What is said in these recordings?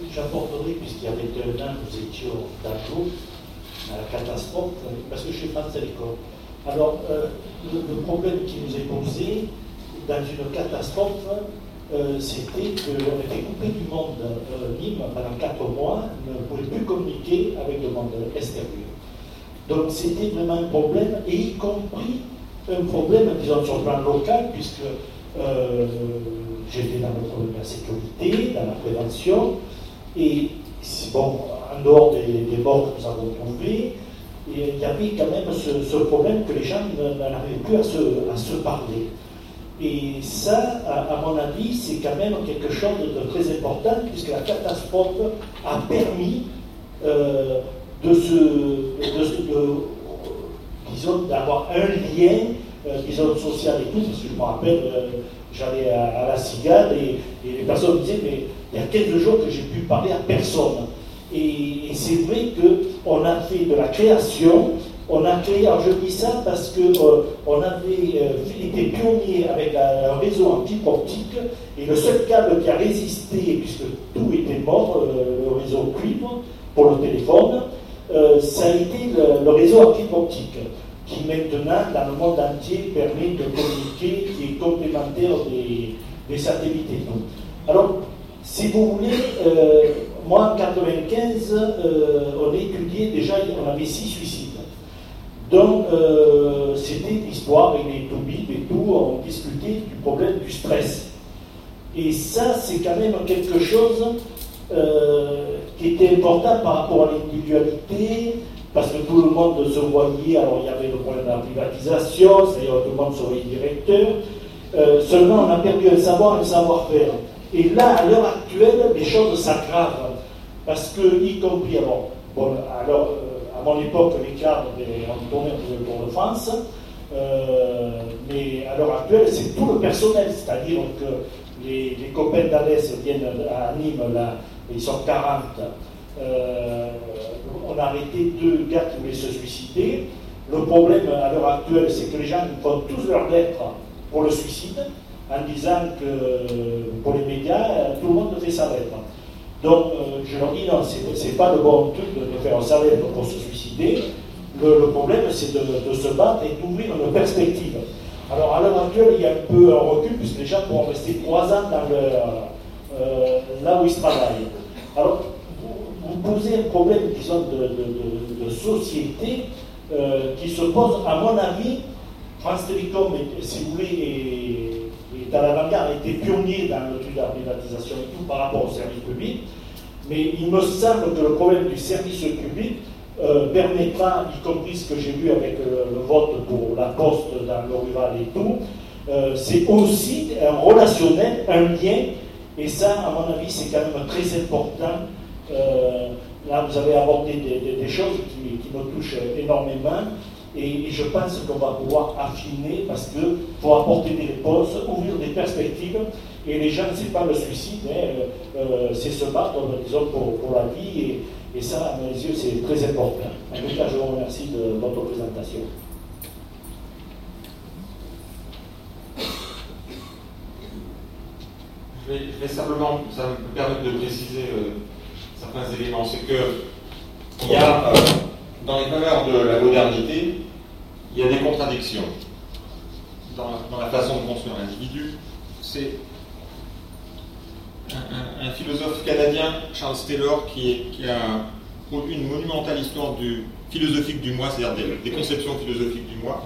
j'apporterai, puisqu'il y avait 2 ans, nous étions d'accord à la catastrophe, parce que je suis France Télécom. Alors, le problème qui nous est posé dans une catastrophe, c'était qu'on était coupé du monde. Nîmes, pendant 4 mois, ne pouvait plus communiquer avec le monde extérieur. Donc, c'était vraiment un problème, et y compris un problème, disons, sur le plan local, puisque j'étais dans le problème de la sécurité, dans la prévention, et bon, en dehors des morts que nous avons trouvés, il y avait quand même ce problème que les gens n'arrivaient plus à se parler. Et ça, à mon avis, c'est quand même quelque chose de très important, puisque la catastrophe a permis disons, d'avoir un lien, disons, social et tout, parce que je me rappelle, j'allais à la Cigale et les personnes me disaient, mais il y a 15 jours que j'ai pu parler à personne. Et c'est vrai qu'on a fait de la création, on a créé, alors je dis ça parce qu'on avait été pionnier avec un réseau en fibre optique, et le seul câble qui a résisté, puisque tout était mort, le réseau cuivre pour le téléphone, ça a été le réseau en fibre optique, qui maintenant, dans le monde entier, permet de communiquer, qui est complémentaire des satellites et tout. Alors, si vous voulez, moi en 1995, on étudiait déjà, on avait 6 suicides. Donc, c'était l'histoire avec les toubibs et tout, on discutait du problème du stress. Et ça, c'est quand même quelque chose qui était important par rapport à l'individualité, parce que tout le monde se voyait, alors il y avait le problème de la privatisation, c'est-à-dire tout le monde se voyait directeur, seulement on a perdu un savoir et un savoir-faire. Et là, à l'heure actuelle, les choses s'aggravent, parce que, y compris, alors, à mon époque, les cadres, on tournait pour le Tour de France, mais à l'heure actuelle, c'est tout le personnel, c'est-à-dire que les copains d'Alès viennent à Nîmes, là, ils sont 40. On a arrêté 2 gars qui voulaient se suicider. Le problème à l'heure actuelle, c'est que les gens font tous leurs lettres pour le suicide, en disant que pour les médias, tout le monde fait sa lettre. Donc, je leur dis non, c'est pas le bon truc de faire sa lettre pour se suicider. Le problème, c'est de se battre et d'ouvrir une perspective. Alors, à l'heure actuelle, il y a un peu un recul, puisque les gens pourront rester 3 ans dans là où ils travaillent. Alors, vous posez un problème, disons, de société qui se pose, à mon avis. France Télécom, si vous voulez, est à l'avant-garde, a été pionnier dans le truc de la privatisation et tout par rapport au service public, mais il me semble que le problème du service public permettra, y compris ce que j'ai vu avec le vote pour la poste dans le rural et tout, c'est aussi un relationnel, un lien, et ça, à mon avis, c'est quand même très important. Là, vous avez abordé des choses qui me touchent énormément. Et je pense qu'on va pouvoir affiner, parce qu'il faut apporter des réponses, ouvrir des perspectives. Et les gens, c'est pas le suicide, c'est se battre, disons, pour la vie. Et ça, à mes yeux, c'est très important. En tout cas, je vous remercie de votre présentation. Je vais simplement, ça me permet de préciser certains éléments. C'est que il y a dans les valeurs de la modernité, il y a des contradictions dans la façon de construire l'individu. C'est un philosophe canadien, Charles Taylor, qui a une monumentale histoire philosophique du moi, c'est-à-dire des conceptions philosophiques du moi,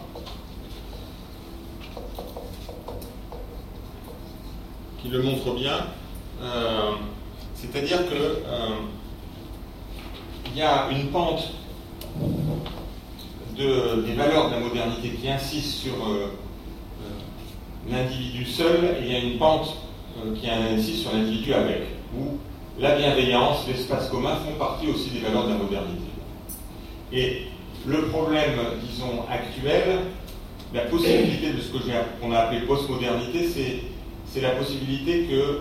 qui le montre bien. C'est-à-dire que il y a une pente des valeurs de la modernité qui insistent sur l'individu seul, et il y a une pente qui insiste sur l'individu avec, où la bienveillance, l'espace commun font partie aussi des valeurs de la modernité. Et le problème, disons, actuel, la possibilité de ce qu'on a appelé postmodernité, c'est la possibilité que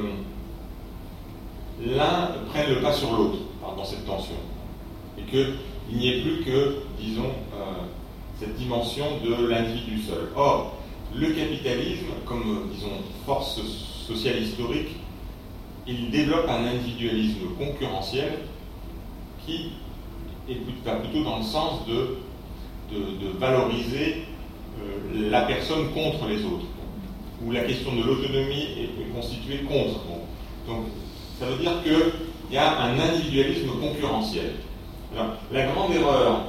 l'un prenne le pas sur l'autre dans cette tension. Et qu'il n'y ait plus que, disons, cette dimension de l'individu seul. Or, le capitalisme, comme, disons, force sociale historique, il développe un individualisme concurrentiel qui va plutôt dans le sens de valoriser la personne contre les autres, où la question de l'autonomie est constituée contre. Donc, ça veut dire qu'il y a un individualisme concurrentiel. Alors, la grande erreur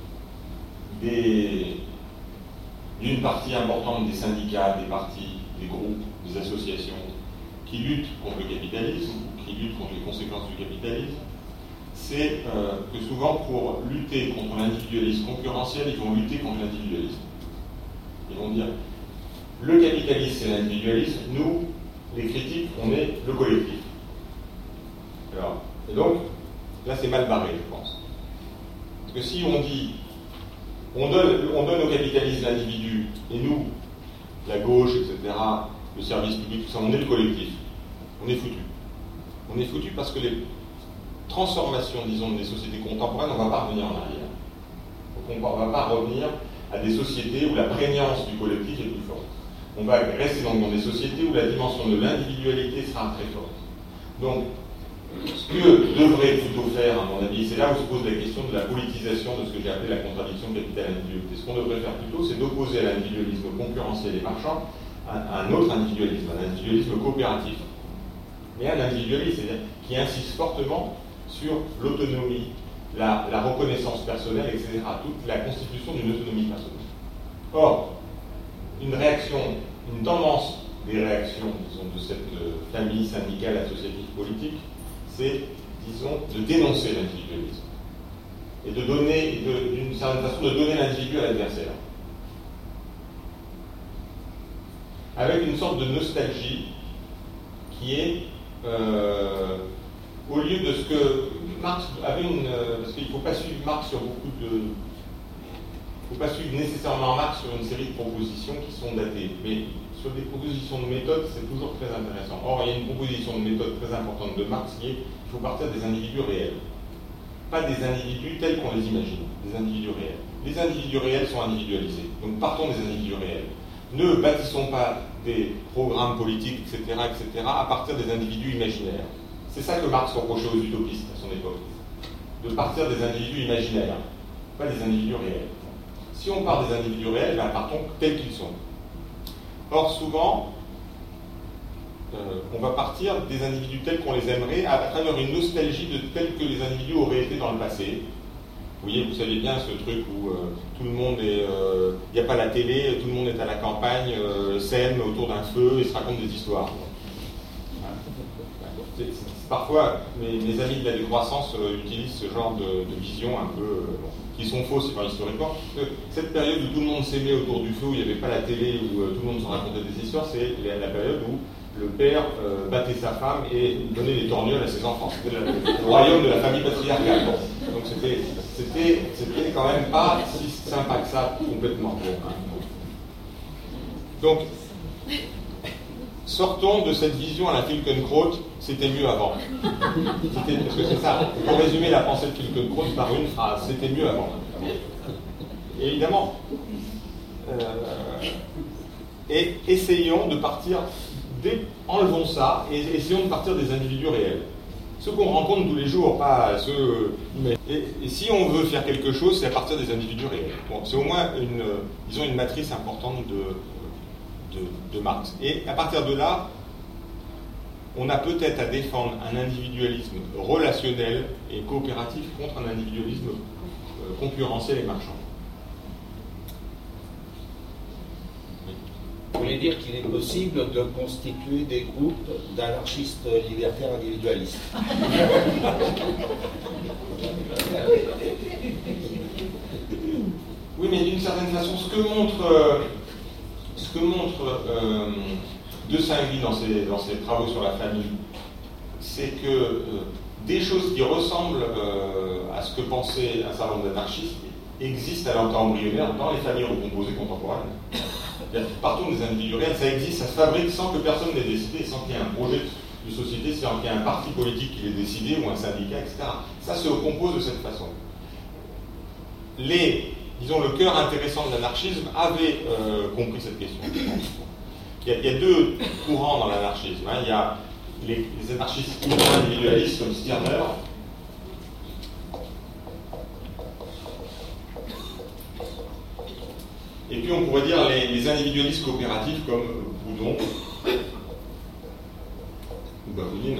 d'une partie importante des syndicats, des partis, des groupes, des associations qui luttent contre le capitalisme, qui luttent contre les conséquences du capitalisme, c'est que souvent, pour lutter contre l'individualisme concurrentiel, ils vont lutter contre l'individualisme. Ils vont dire, le capitalisme, c'est l'individualisme, nous, les critiques, on est le collectif. Alors, et donc, là, c'est mal barré, je pense. Parce que si on dit, on donne au capitalisme l'individu, et nous, la gauche, etc., le service public, tout ça, on est le collectif, on est foutu. On est foutu parce que les transformations, disons, des sociétés contemporaines, on ne va pas revenir en arrière. Donc on ne va pas revenir à des sociétés où la prégnance du collectif est plus forte. On va rester dans des sociétés où la dimension de l'individualité sera très forte. Donc, ce que devrait plutôt faire, à mon avis, c'est là où se pose la question de la politisation de ce que j'ai appelé la contradiction capital-individualité. Ce qu'on devrait faire plutôt, c'est d'opposer à l'individualisme concurrentiel et marchand un autre individualisme, un individualisme coopératif. Mais un individualisme, c'est-à-dire qui insiste fortement sur l'autonomie, la reconnaissance personnelle, etc., toute la constitution d'une autonomie personnelle. Or, une tendance des réactions, disons, de cette famille syndicale, associative, politique, c'est, disons, de dénoncer l'individualisme et de donner, d'une certaine façon, de donner l'individu à l'adversaire. Avec une sorte de nostalgie qui est, au lieu de ce que Marx avait parce qu'il ne faut pas suivre Marx sur beaucoup de... Il ne faut pas suivre nécessairement Marx sur une série de propositions qui sont datées, mais sur des propositions de méthode, c'est toujours très intéressant. Or, il y a une proposition de méthode très importante de Marx qui est qu'il faut partir des individus réels. Pas des individus tels qu'on les imagine, des individus réels. Les individus réels sont individualisés, donc partons des individus réels. Ne bâtissons pas des programmes politiques, etc., à partir des individus imaginaires. C'est ça que Marx reprochait aux utopistes à son époque. De partir des individus imaginaires, pas des individus réels. Si on part des individus réels, ben partons tels qu'ils sont. Or, souvent, on va partir des individus tels qu'on les aimerait à travers une nostalgie de tels que les individus auraient été dans le passé. Vous voyez, vous savez bien ce truc où tout le monde est... Il n'y a pas la télé, tout le monde est à la campagne, s'aime autour d'un feu et se raconte des histoires. Parfois, mes amis de la décroissance utilisent ce genre de vision un peu... qui sont fausses historiquement. Cette période où tout le monde s'aimait autour du feu, où il n'y avait pas la télé, où tout le monde se racontait des histoires, c'est la période où le père battait sa femme et donnait des torgnoles à ses enfants. C'était le royaume de la famille patriarcale. Donc c'était quand même pas si sympa que ça complètement. Donc, sortons de cette vision à la Finkielkraut, c'était mieux avant. Parce que c'est ça, on peut résumer la pensée de Finkielkraut par une phrase, c'était mieux avant. Et évidemment, et essayons de partir, enlevons ça, et essayons de partir des individus réels. Ceux qu'on rencontre tous les jours, pas ceux... Et si on veut faire quelque chose, c'est à partir des individus réels. Bon, c'est au moins une matrice importante de Marx. Et à partir de là, on a peut-être à défendre un individualisme relationnel et coopératif contre un individualisme concurrentiel et marchand. Vous voulez dire qu'il est possible de constituer des groupes d'anarchistes libertaires individualistes? Oui, mais d'une certaine façon, ce que montre De Saint-Guy dans ses travaux sur la famille, c'est que des choses qui ressemblent à ce que pensaient un certain nombre d'anarchistes existent à l'état embryonnaire dans les familles recomposées contemporaines. Partons des individus réels, ça existe, ça se fabrique sans que personne n'ait décidé, sans qu'il y ait un projet de société, sans qu'il y ait un parti politique qui l'ait décidé, ou un syndicat, etc. Ça se compose de cette façon. Disons, le cœur intéressant de l'anarchisme avait compris cette question. Il y a deux courants dans l'anarchisme. Il y a les anarchistes individualistes comme Stirner. Et puis on pourrait dire les individualistes coopératifs comme Proudhon ou Bakounine.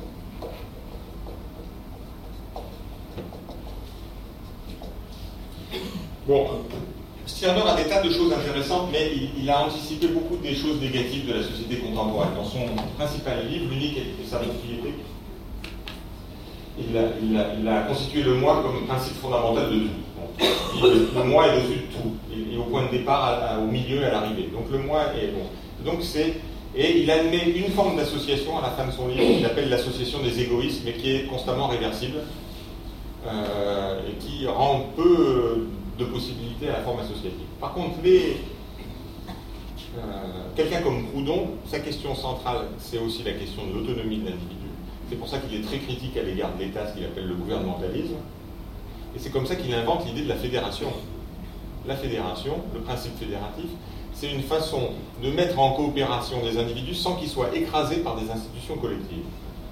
Bon, Stirner a des tas de choses intéressantes, mais il a anticipé beaucoup des choses négatives de la société contemporaine. Dans son principal livre, L'unique et sa propriété, il a constitué le moi comme principe fondamental de tout. Bon. Le moi est dessus de tout, et au point de départ, au milieu et à l'arrivée. Donc le moi est bon. Donc et il admet une forme d'association à la fin de son livre qu'il appelle l'association des égoïsmes, mais qui est constamment réversible et qui rend peu de possibilités à la forme associative. Par contre, quelqu'un comme Proudhon, sa question centrale, c'est aussi la question de l'autonomie de l'individu. C'est pour ça qu'il est très critique à l'égard de l'État, ce qu'il appelle le gouvernementalisme. Et c'est comme ça qu'il invente l'idée de la fédération. La fédération, le principe fédératif, c'est une façon de mettre en coopération des individus sans qu'ils soient écrasés par des institutions collectives.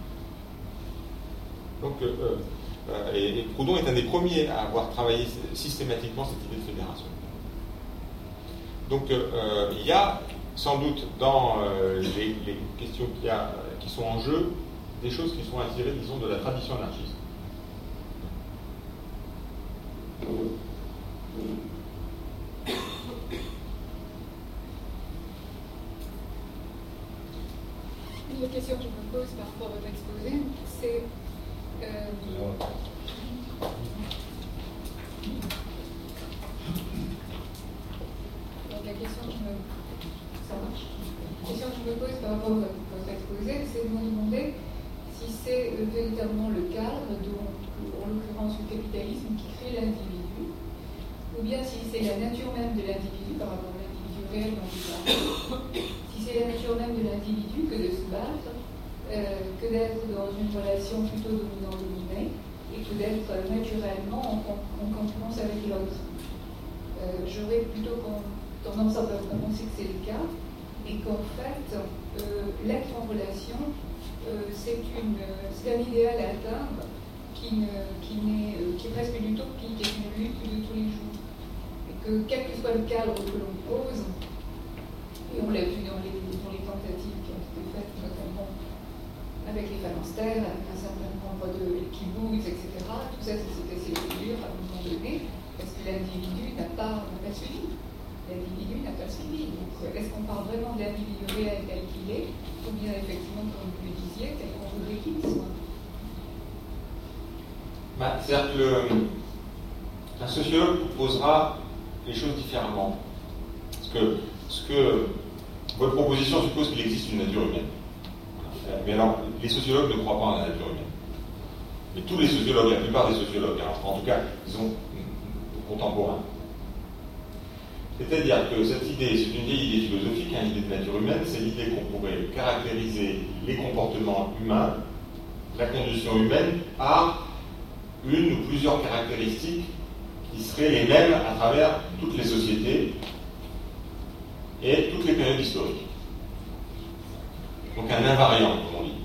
Donc, et Proudhon est un des premiers à avoir travaillé systématiquement cette idée de fédération. Donc, il y a sans doute dans les questions qui sont en jeu des choses qui sont attirées, disons, de la tradition anarchiste. Une autre question que je me pose par rapport à votre exposé, c'est donc la question que je me pose par rapport à votre exposé, c'est de me demander si c'est véritablement le cadre, en l'occurrence le capitalisme, qui crée l'individu, ou bien si c'est la nature même de l'individu par rapport à l'individu réel dont il parle. Si c'est la nature même de l'individu que de se battre, que d'être dans une relation plutôt dominant-dominé, et que d'être naturellement en concurrence avec l'autre. J'aurais plutôt tendance à penser que c'est le cas, et qu'en fait, l'être en relation, c'est un idéal à atteindre qui est presque une utopie, qui est une lutte de tous les jours. Et que quel que soit le cadre que l'on pose, et on l'a vu dans les tentatives qui ont été faites, notamment avec les phalanstères, avec un certain nombre de kibbutz, etc., tout ça, c'était assez dur à un moment donné, parce que l'individu n'a pas suivi. L'individu n'a pas suivi. Donc, est-ce qu'on parle vraiment de l'individu réel tel qu'il est, ou bien effectivement, comme vous le disiez, tel qu'on voudrait qu'il soit? C'est-à-dire qu'un sociologue posera les choses différemment. Parce que votre proposition suppose qu'il existe une nature humaine. Mais alors, les sociologues ne croient pas à la nature humaine. Mais tous les sociologues, la plupart des sociologues, en tout cas, disons, contemporains. C'est-à-dire que cette idée, c'est une vieille idée philosophique, une idée de nature humaine, c'est l'idée qu'on pourrait caractériser les comportements humains, la condition humaine, par une ou plusieurs caractéristiques qui seraient les mêmes à travers toutes les sociétés et toutes les périodes historiques. Donc un invariant, comme on dit.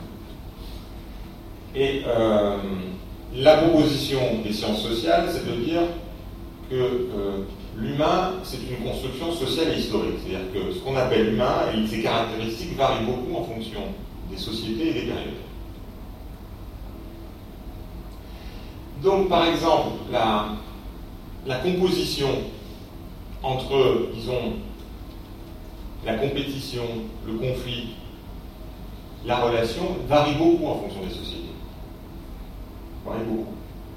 Et la proposition des sciences sociales, c'est de dire que l'humain, c'est une construction sociale et historique. C'est-à-dire que ce qu'on appelle humain et ses caractéristiques varient beaucoup en fonction des sociétés et des périodes. Donc, par exemple, la composition entre, disons, la compétition, le conflit, la relation, varie beaucoup en fonction des sociétés. Varie beaucoup.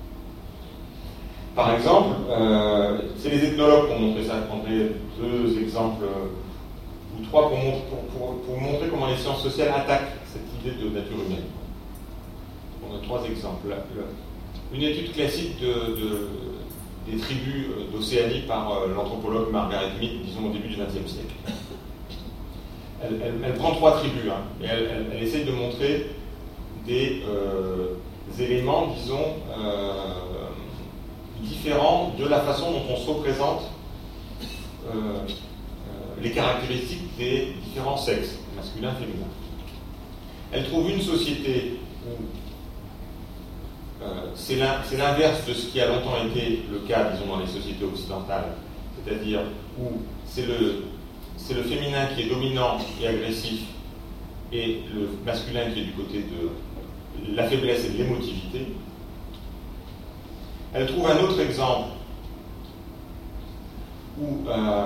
Par exemple, c'est les ethnologues qui ont montré ça. Je prendrai deux exemples, ou trois, pour montrer comment les sciences sociales attaquent cette idée de nature humaine. On a trois exemples. Une étude classique des tribus d'Océanie par l'anthropologue Margaret Mead, disons au début du XXe siècle. Elle prend trois tribus, et elle essaye de montrer des éléments, disons, différents de la façon dont on se représente les caractéristiques des différents sexes, masculin et féminin. Elle trouve une société où c'est l'inverse de ce qui a longtemps été le cas, disons, dans les sociétés occidentales, c'est-à-dire où c'est le féminin qui est dominant et agressif et le masculin qui est du côté de la faiblesse et de l'émotivité. Elle trouve un autre exemple où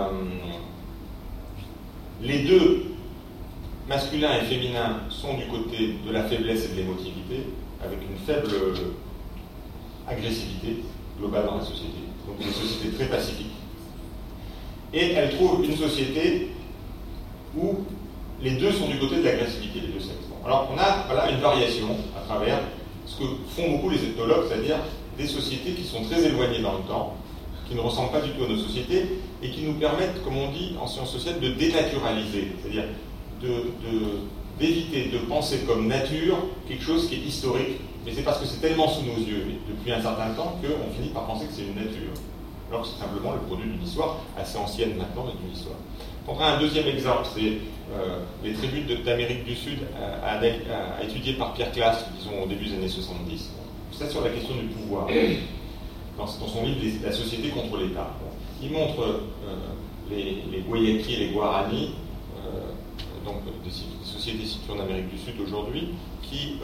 les deux, masculin et féminin, sont du côté de la faiblesse et de l'émotivité, avec une faible agressivité globale dans la société. Donc une société très pacifique. Et elle trouve une société où les deux sont du côté de l'agressivité, les deux sexes. Alors on a une variation à travers ce que font beaucoup les ethnologues, c'est-à-dire des sociétés qui sont très éloignées dans le temps, qui ne ressemblent pas du tout à nos sociétés, et qui nous permettent, comme on dit en sciences sociales, de dénaturaliser, c'est-à-dire d'éviter de penser comme nature quelque chose qui est historique, mais c'est parce que c'est tellement sous nos yeux depuis un certain temps qu'on finit par penser que c'est une nature, alors que c'est simplement le produit d'une histoire assez ancienne maintenant, mais d'une histoire. On prendra un deuxième exemple, c'est les tribus d'Amérique du Sud étudiées par Pierre Classe, disons au début des années 70. C'est sur la question du pouvoir, dans son livre La société contre l'État. Il montre les Guayakis et les Guarani, donc des sociétés situées en Amérique du Sud aujourd'hui, qui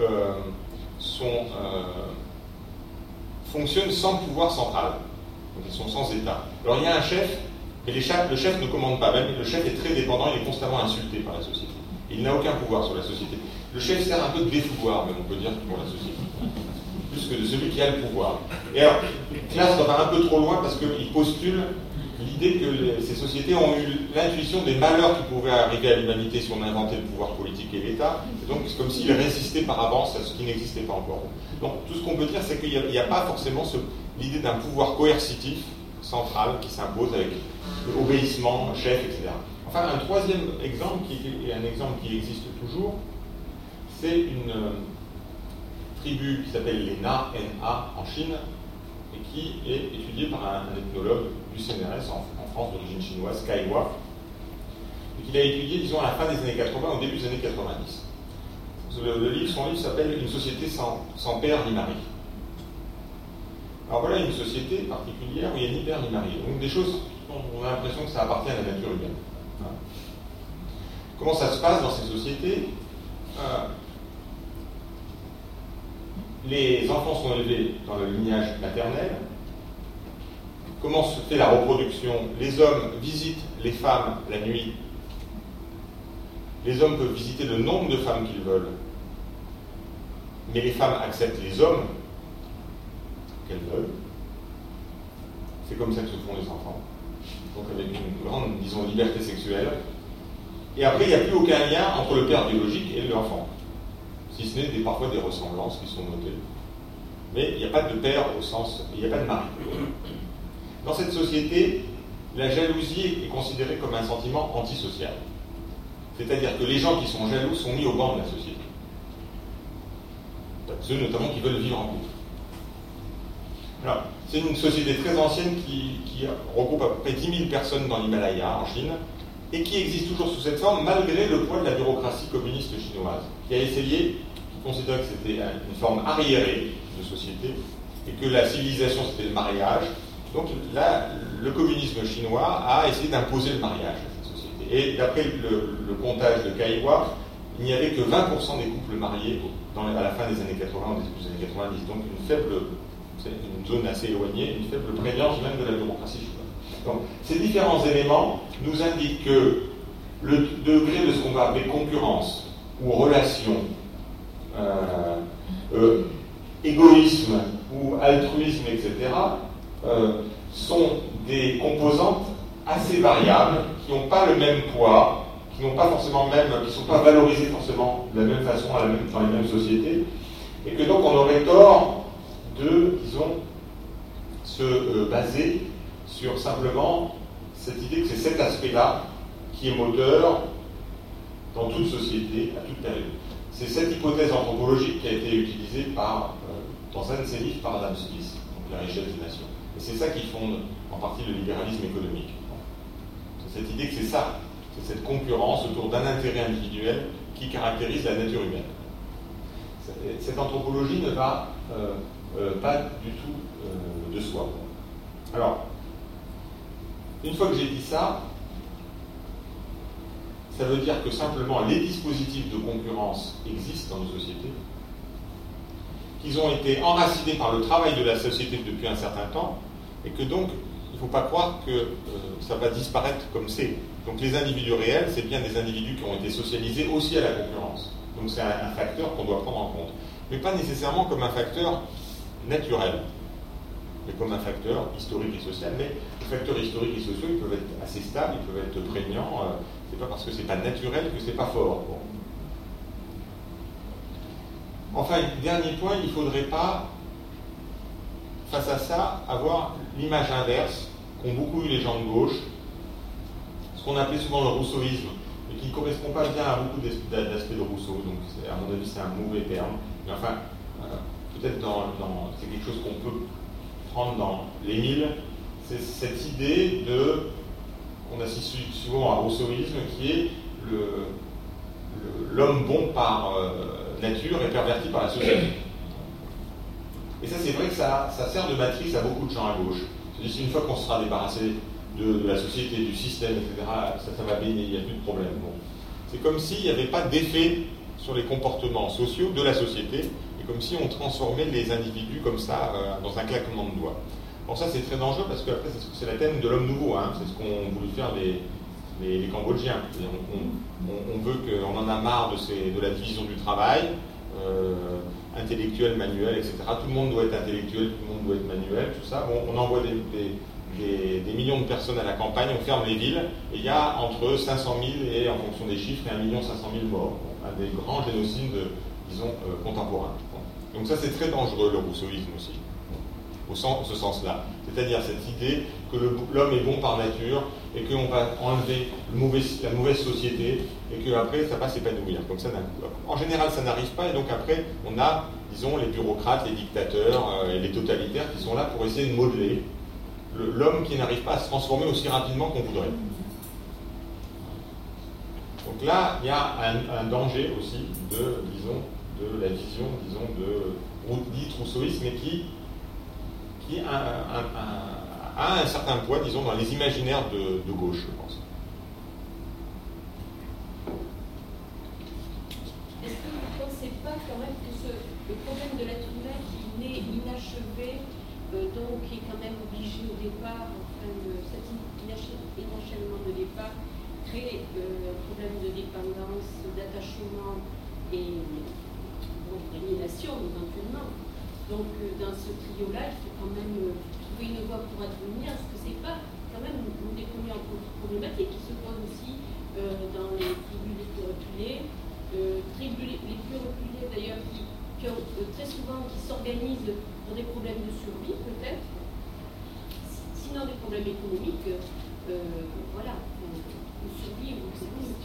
fonctionnent sans pouvoir central. Donc ils sont sans État. Alors il y a un chef, mais le chef ne commande pas, même le chef est très dépendant, il est constamment insulté par la société. Il n'a aucun pouvoir sur la société. Le chef sert un peu de défouloir, même on peut dire, pour la société. Plus que de celui qui a le pouvoir. Et alors, Classe va un peu trop loin parce qu'il postule l'idée que ces sociétés ont eu l'intuition des malheurs qui pouvaient arriver à l'humanité si on inventait le pouvoir politique et l'État. Et donc, c'est comme s'ils résistaient par avance à ce qui n'existait pas encore. Donc, tout ce qu'on peut dire, c'est qu'il n'y a pas forcément l'idée d'un pouvoir coercitif, central, qui s'impose avec obéissement, chef, etc. Enfin, un troisième exemple, qui est un exemple qui existe toujours, c'est une tribu qui s'appelle les Na, N-A, en Chine, et qui est étudiée par un ethnologue du CNRS en France d'origine chinoise, Kai Hua, et qu'il a étudié, disons, à la fin des années 80, au début des années 90. Son livre s'appelle Une société sans père ni mari. Alors voilà une société particulière où il n'y a ni père ni mari. Donc des choses, on a l'impression que ça appartient à la nature humaine. Comment ça se passe dans ces sociétés ? Les enfants sont élevés dans le lignage maternel. Comment se fait la reproduction ? Les hommes visitent les femmes la nuit. Les hommes peuvent visiter le nombre de femmes qu'ils veulent. Mais les femmes acceptent les hommes qu'elles veulent. C'est comme ça que se font les enfants. Donc avec une grande, disons, liberté sexuelle. Et après, il n'y a plus aucun lien entre le père biologique et l'enfant. Si ce n'est parfois des ressemblances qui sont notées. Mais il n'y a pas de père au sens, il n'y a pas de mari. Dans cette société, la jalousie est considérée comme un sentiment antisocial. C'est-à-dire que les gens qui sont jaloux sont mis au banc de la société. Ceux notamment qui veulent vivre en couple. Alors, c'est une société très ancienne qui regroupe à peu près 10 000 personnes dans l'Himalaya, en Chine, et qui existe toujours sous cette forme malgré le poids de la bureaucratie communiste chinoise, qui a essayé, qui considérait que c'était une forme arriérée de société, et que la civilisation c'était le mariage. Donc là, le communisme chinois a essayé d'imposer le mariage à cette société. Et d'après le comptage de Kai Hua, il n'y avait que 20% des couples mariés à la fin des années 80 ou des années 90. Donc c'est une zone assez éloignée, une faible prégnance même de la démocratie chinoise. Donc, ces différents éléments nous indiquent que le degré de ce qu'on va appeler concurrence ou relation, égoïsme ou altruisme, etc., sont des composantes assez variables, qui n'ont pas le même poids, qui n'ont pas forcément qui ne sont pas valorisées forcément de la même façon dans les mêmes sociétés, et que donc on aurait tort de, disons, se baser sur simplement cette idée que c'est cet aspect-là qui est moteur dans toute société, à toute période. C'est cette hypothèse anthropologique qui a été utilisée dans un de ses livres par Adam Smith, donc La richesse des nations. Et c'est ça qui fonde en partie le libéralisme économique. C'est cette idée que c'est ça, c'est cette concurrence autour d'un intérêt individuel qui caractérise la nature humaine. cette anthropologie ne va pas du tout de soi. Alors, une fois que j'ai dit ça, ça veut dire que simplement les dispositifs de concurrence existent dans nos sociétés, qu'ils ont été enracinés par le travail de la société depuis un certain temps, et que donc, il ne faut pas croire que ça va disparaître comme c'est. Donc les individus réels, c'est bien des individus qui ont été socialisés aussi à la concurrence. Donc c'est un facteur qu'on doit prendre en compte. Mais pas nécessairement comme un facteur naturel, mais comme un facteur historique et social. Mais les facteurs historiques et sociaux, ils peuvent être assez stables, ils peuvent être prégnants. C'est pas parce que c'est pas naturel que c'est pas fort. Bon. Enfin, dernier point, il ne faudrait pas, face à ça, avoir l'image inverse qu'ont beaucoup eu les gens de gauche, ce qu'on appelait souvent le rousseauisme, et qui ne correspond pas bien à beaucoup d'aspects de Rousseau. Donc, à mon avis, c'est un mauvais terme. Mais enfin, peut-être c'est quelque chose qu'on peut prendre dans l'Émile, c'est cette idée on assiste souvent à rousseauisme, qui est l'homme bon par nature et perverti par la société. Et ça, c'est vrai que ça sert de matrice à beaucoup de gens à gauche. C'est-à-dire, une fois qu'on sera débarrassé de la société, du système, etc., ça va bien, il n'y a plus de problème. Bon. C'est comme s'il n'y avait pas d'effet sur les comportements sociaux de la société, et comme si on transformait les individus comme ça, dans un claquement de doigts. Bon, ça, c'est très dangereux, parce que après, c'est la thème de l'homme nouveau, hein. C'est ce qu'ont voulu faire les Cambodgiens. On veut qu'on en a marre de la division du travail, intellectuel, manuel, etc. Tout le monde doit être intellectuel, tout le monde doit être manuel, tout ça. Bon, on envoie des millions de personnes à la campagne, on ferme les villes, et il y a entre 500 000 et, en fonction des chiffres, 1 500 000 morts. Bon, un des grands génocides, disons, contemporains. Bon. Donc ça, c'est très dangereux, le rousseauisme aussi, ce sens-là. C'est-à-dire cette idée que l'homme est bon par nature, et qu'on va enlever la mauvaise société, et qu'après, ça va s'épanouir, comme ça d'un coup. En général, ça n'arrive pas, et donc après, on a, disons, les bureaucrates, les dictateurs, et les totalitaires qui sont là pour essayer de modeler l'homme qui n'arrive pas à se transformer aussi rapidement qu'on voudrait. Donc là, il y a un danger aussi de la vision, dite rousseauisme, mais qui a un certain poids, disons, dans les imaginaires de gauche, je pense. Est-ce que vous ne pensez pas quand même que le problème de l'être humain qui naît inachevé, donc qui est quand même obligé au départ, cet inachèvement de départ, crée un problème de dépendance, d'attachement et d'aliénation éventuellement. Donc dans ce trio-là, il faut quand même trouver une voie pour advenir. Est-ce que c'est pas quand même une des premières problématiques qui se pose aussi dans les tribus les plus reculées, les plus reculées d'ailleurs qui ont très souvent qui s'organisent pour des problèmes de survie peut-être, sinon des problèmes économiques, voilà, de survie ou économique.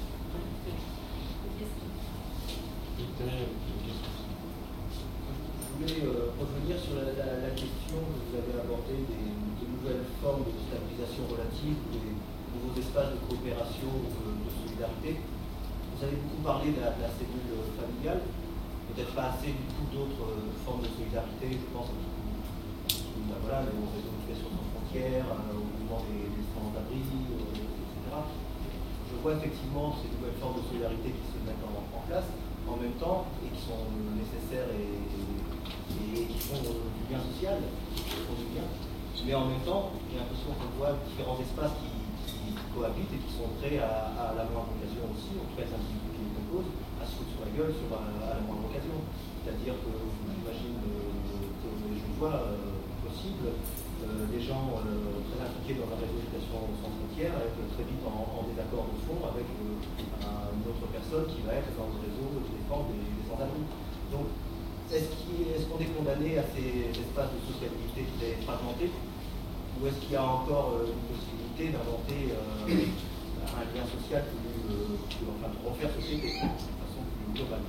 Je voulais revenir sur la question que vous avez abordée des nouvelles formes de stabilisation relative, des nouveaux espaces de coopération ou de solidarité. Vous avez beaucoup parlé de la cellule familiale, peut-être pas assez du coup d'autres formes de solidarité, je pense aux réseaux d'éducation sans frontières, au mouvement des sans-abri, etc. Je vois effectivement ces nouvelles formes de solidarité qui se mettent en place en même temps et qui sont nécessaires et qui font du bien social, mais en même temps, j'ai l'impression qu'on voit différents espaces qui cohabitent et qui sont prêts à la moindre occasion aussi, en tout cas les individus qui les composent, à se foutre sur la gueule à la moindre occasion. C'est-à-dire que j'imagine que je vois possible des gens très impliqués dans la réseau d'éducation sans frontières, être très vite en désaccord de fond avec une autre personne qui va être dans le réseau de défense des sans-abri. Donc, est-ce qu'on est condamné à ces espaces de sociabilité très fragmentés, ou est-ce qu'il y a encore une possibilité d'inventer un lien social de refaire société de façon plus globale?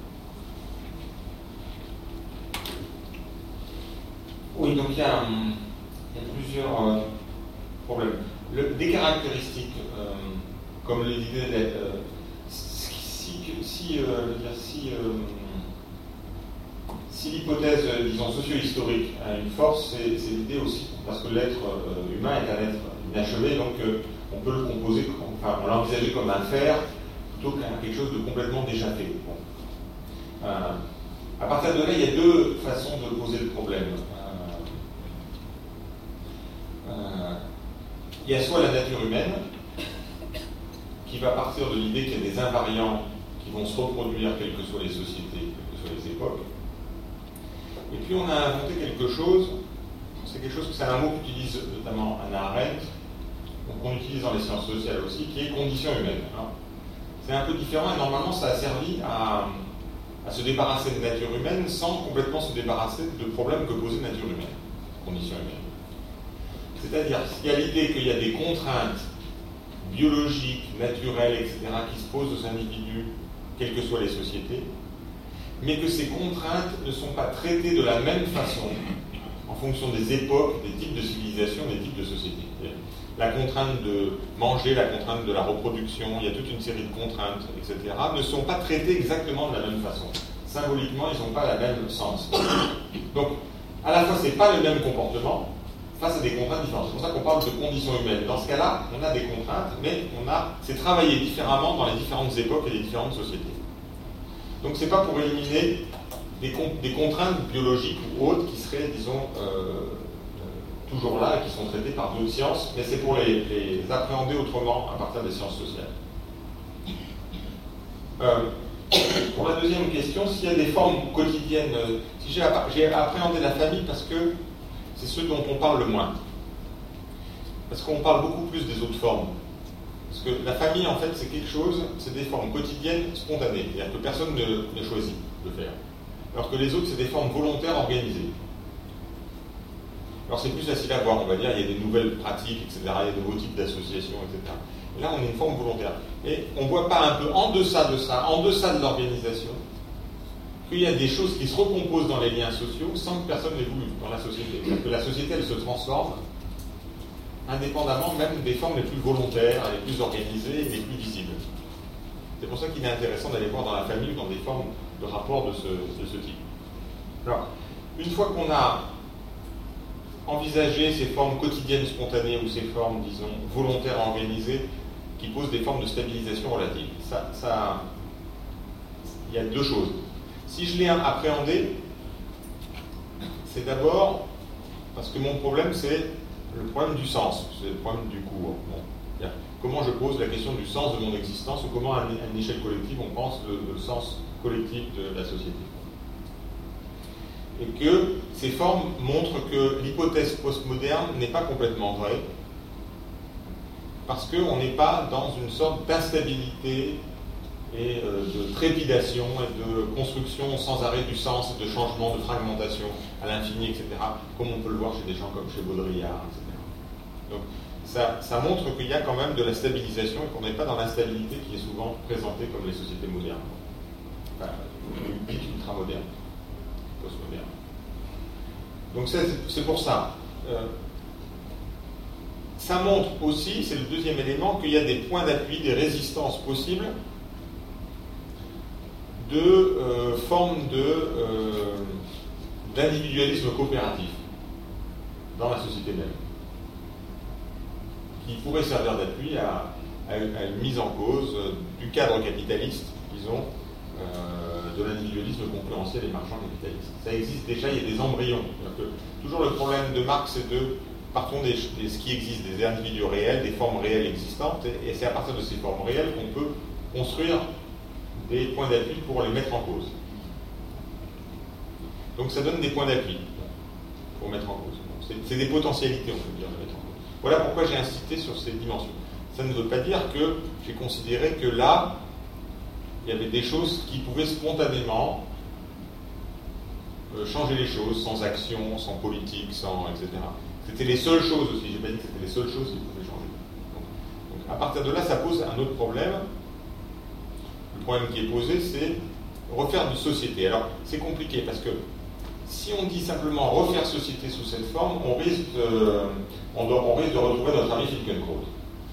Oui, donc il y a plusieurs problèmes. Des caractéristiques, comme le disait, si l'hypothèse, disons, socio-historique a une force, c'est l'idée aussi, parce que l'être humain est un être inachevé, donc on peut le composer, enfin, on l'envisager comme un faire, plutôt qu'à quelque chose de complètement déjà fait. Bon. À partir de là, il y a deux façons de poser le problème. Il y a soit la nature humaine, qui va partir de l'idée qu'il y a des invariants qui vont se reproduire, quelles que soient les sociétés, quelles que soient les époques. Et puis on a inventé quelque chose, c'est un mot qu'utilise notamment Hannah Arendt, donc on utilise dans les sciences sociales aussi, qui est condition humaine. C'est un peu différent et normalement ça a servi à se débarrasser de nature humaine sans complètement se débarrasser de problèmes que posait nature humaine, condition humaine. C'est-à-dire qu'il y a l'idée qu'il y a des contraintes biologiques, naturelles, etc., qui se posent aux individus, quelles que soient les sociétés, mais que ces contraintes ne sont pas traitées de la même façon en fonction des époques, des types de civilisation, des types de sociétés. La contrainte de manger, la contrainte de la reproduction, il y a toute une série de contraintes, etc., ne sont pas traitées exactement de la même façon. Symboliquement, ils n'ont pas le même sens. Donc, à la fois, ce n'est pas le même comportement face à des contraintes différentes. C'est pour ça qu'on parle de conditions humaines. Dans ce cas-là, on a des contraintes, mais c'est travaillé différemment dans les différentes époques et les différentes sociétés. Donc, ce n'est pas pour éliminer des contraintes biologiques ou autres qui seraient, disons, toujours là et qui sont traitées par d'autres sciences, mais c'est pour les appréhender autrement à partir des sciences sociales. Pour la deuxième question, s'il y a des formes quotidiennes, si j'ai appréhendé la famille parce que c'est ce dont on parle le moins. Parce qu'on parle beaucoup plus des autres formes. Parce que la famille, en fait, c'est quelque chose, c'est des formes quotidiennes spontanées, c'est-à-dire que personne ne choisit de faire. Alors que les autres, c'est des formes volontaires organisées. Alors c'est plus facile à voir, on va dire, il y a des nouvelles pratiques, etc., il y a de nouveaux types d'associations, etc. Et là, on a une forme volontaire. Et on ne voit pas un peu en deçà de ça, en deçà de l'organisation, qu'il y a des choses qui se recomposent dans les liens sociaux sans que personne n'ait voulu dans la société. C'est-à-dire que la société, elle se transforme indépendamment même des formes les plus volontaires, les plus organisées et les plus visibles. C'est pour ça qu'il est intéressant d'aller voir dans la famille ou dans des formes de rapport de ce type. Alors, une fois qu'on a envisagé ces formes quotidiennes spontanées ou ces formes, disons, volontaires organisées qui posent des formes de stabilisation relative, il y a deux choses. Si je l'ai appréhendé, c'est d'abord parce que mon problème, c'est le problème du sens, c'est le problème du cours. Bon. Comment je pose la question du sens de mon existence ou comment, à une échelle collective, on pense le sens collectif de la société. Et que ces formes montrent que l'hypothèse postmoderne n'est pas complètement vraie, parce qu'on n'est pas dans une sorte d'instabilité et de trépidation et de construction sans arrêt du sens, de changement, de fragmentation à l'infini, etc., comme on peut le voir chez des gens comme chez Baudrillard, etc. Donc ça montre qu'il y a quand même de la stabilisation et qu'on n'est pas dans l'instabilité qui est souvent présentée comme les sociétés modernes. Enfin, ultra-modernes, postmodernes. Donc c'est pour ça. Ça montre aussi, c'est le deuxième élément, qu'il y a des points d'appui, des résistances possibles de formes d'individualisme coopératif dans la société même, qui pourrait servir d'appui à une mise en cause du cadre capitaliste, disons, de l'individualisme concurrentiel et marchand capitaliste. Ça existe déjà, il y a des embryons. Toujours le problème de Marx, c'est partons de ce qui existe, des individus réels, des formes réelles existantes, et c'est à partir de ces formes réelles qu'on peut construire des points d'appui pour les mettre en cause. Donc ça donne des points d'appui pour mettre en cause. C'est des potentialités, on peut dire, de mettre en cause. Voilà pourquoi j'ai insisté sur ces dimensions. Ça ne veut pas dire que j'ai considéré que là, il y avait des choses qui pouvaient spontanément changer les choses, sans action, sans politique, sans etc. C'était les seules choses aussi, j'ai pas dit que c'était les seules choses qui pouvaient changer. Donc à partir de là, ça pose un autre problème. Le problème qui est posé, c'est refaire de société. Alors, c'est compliqué parce que si on dit simplement refaire société sous cette forme, on risque de retrouver notre ami Finkielkraut.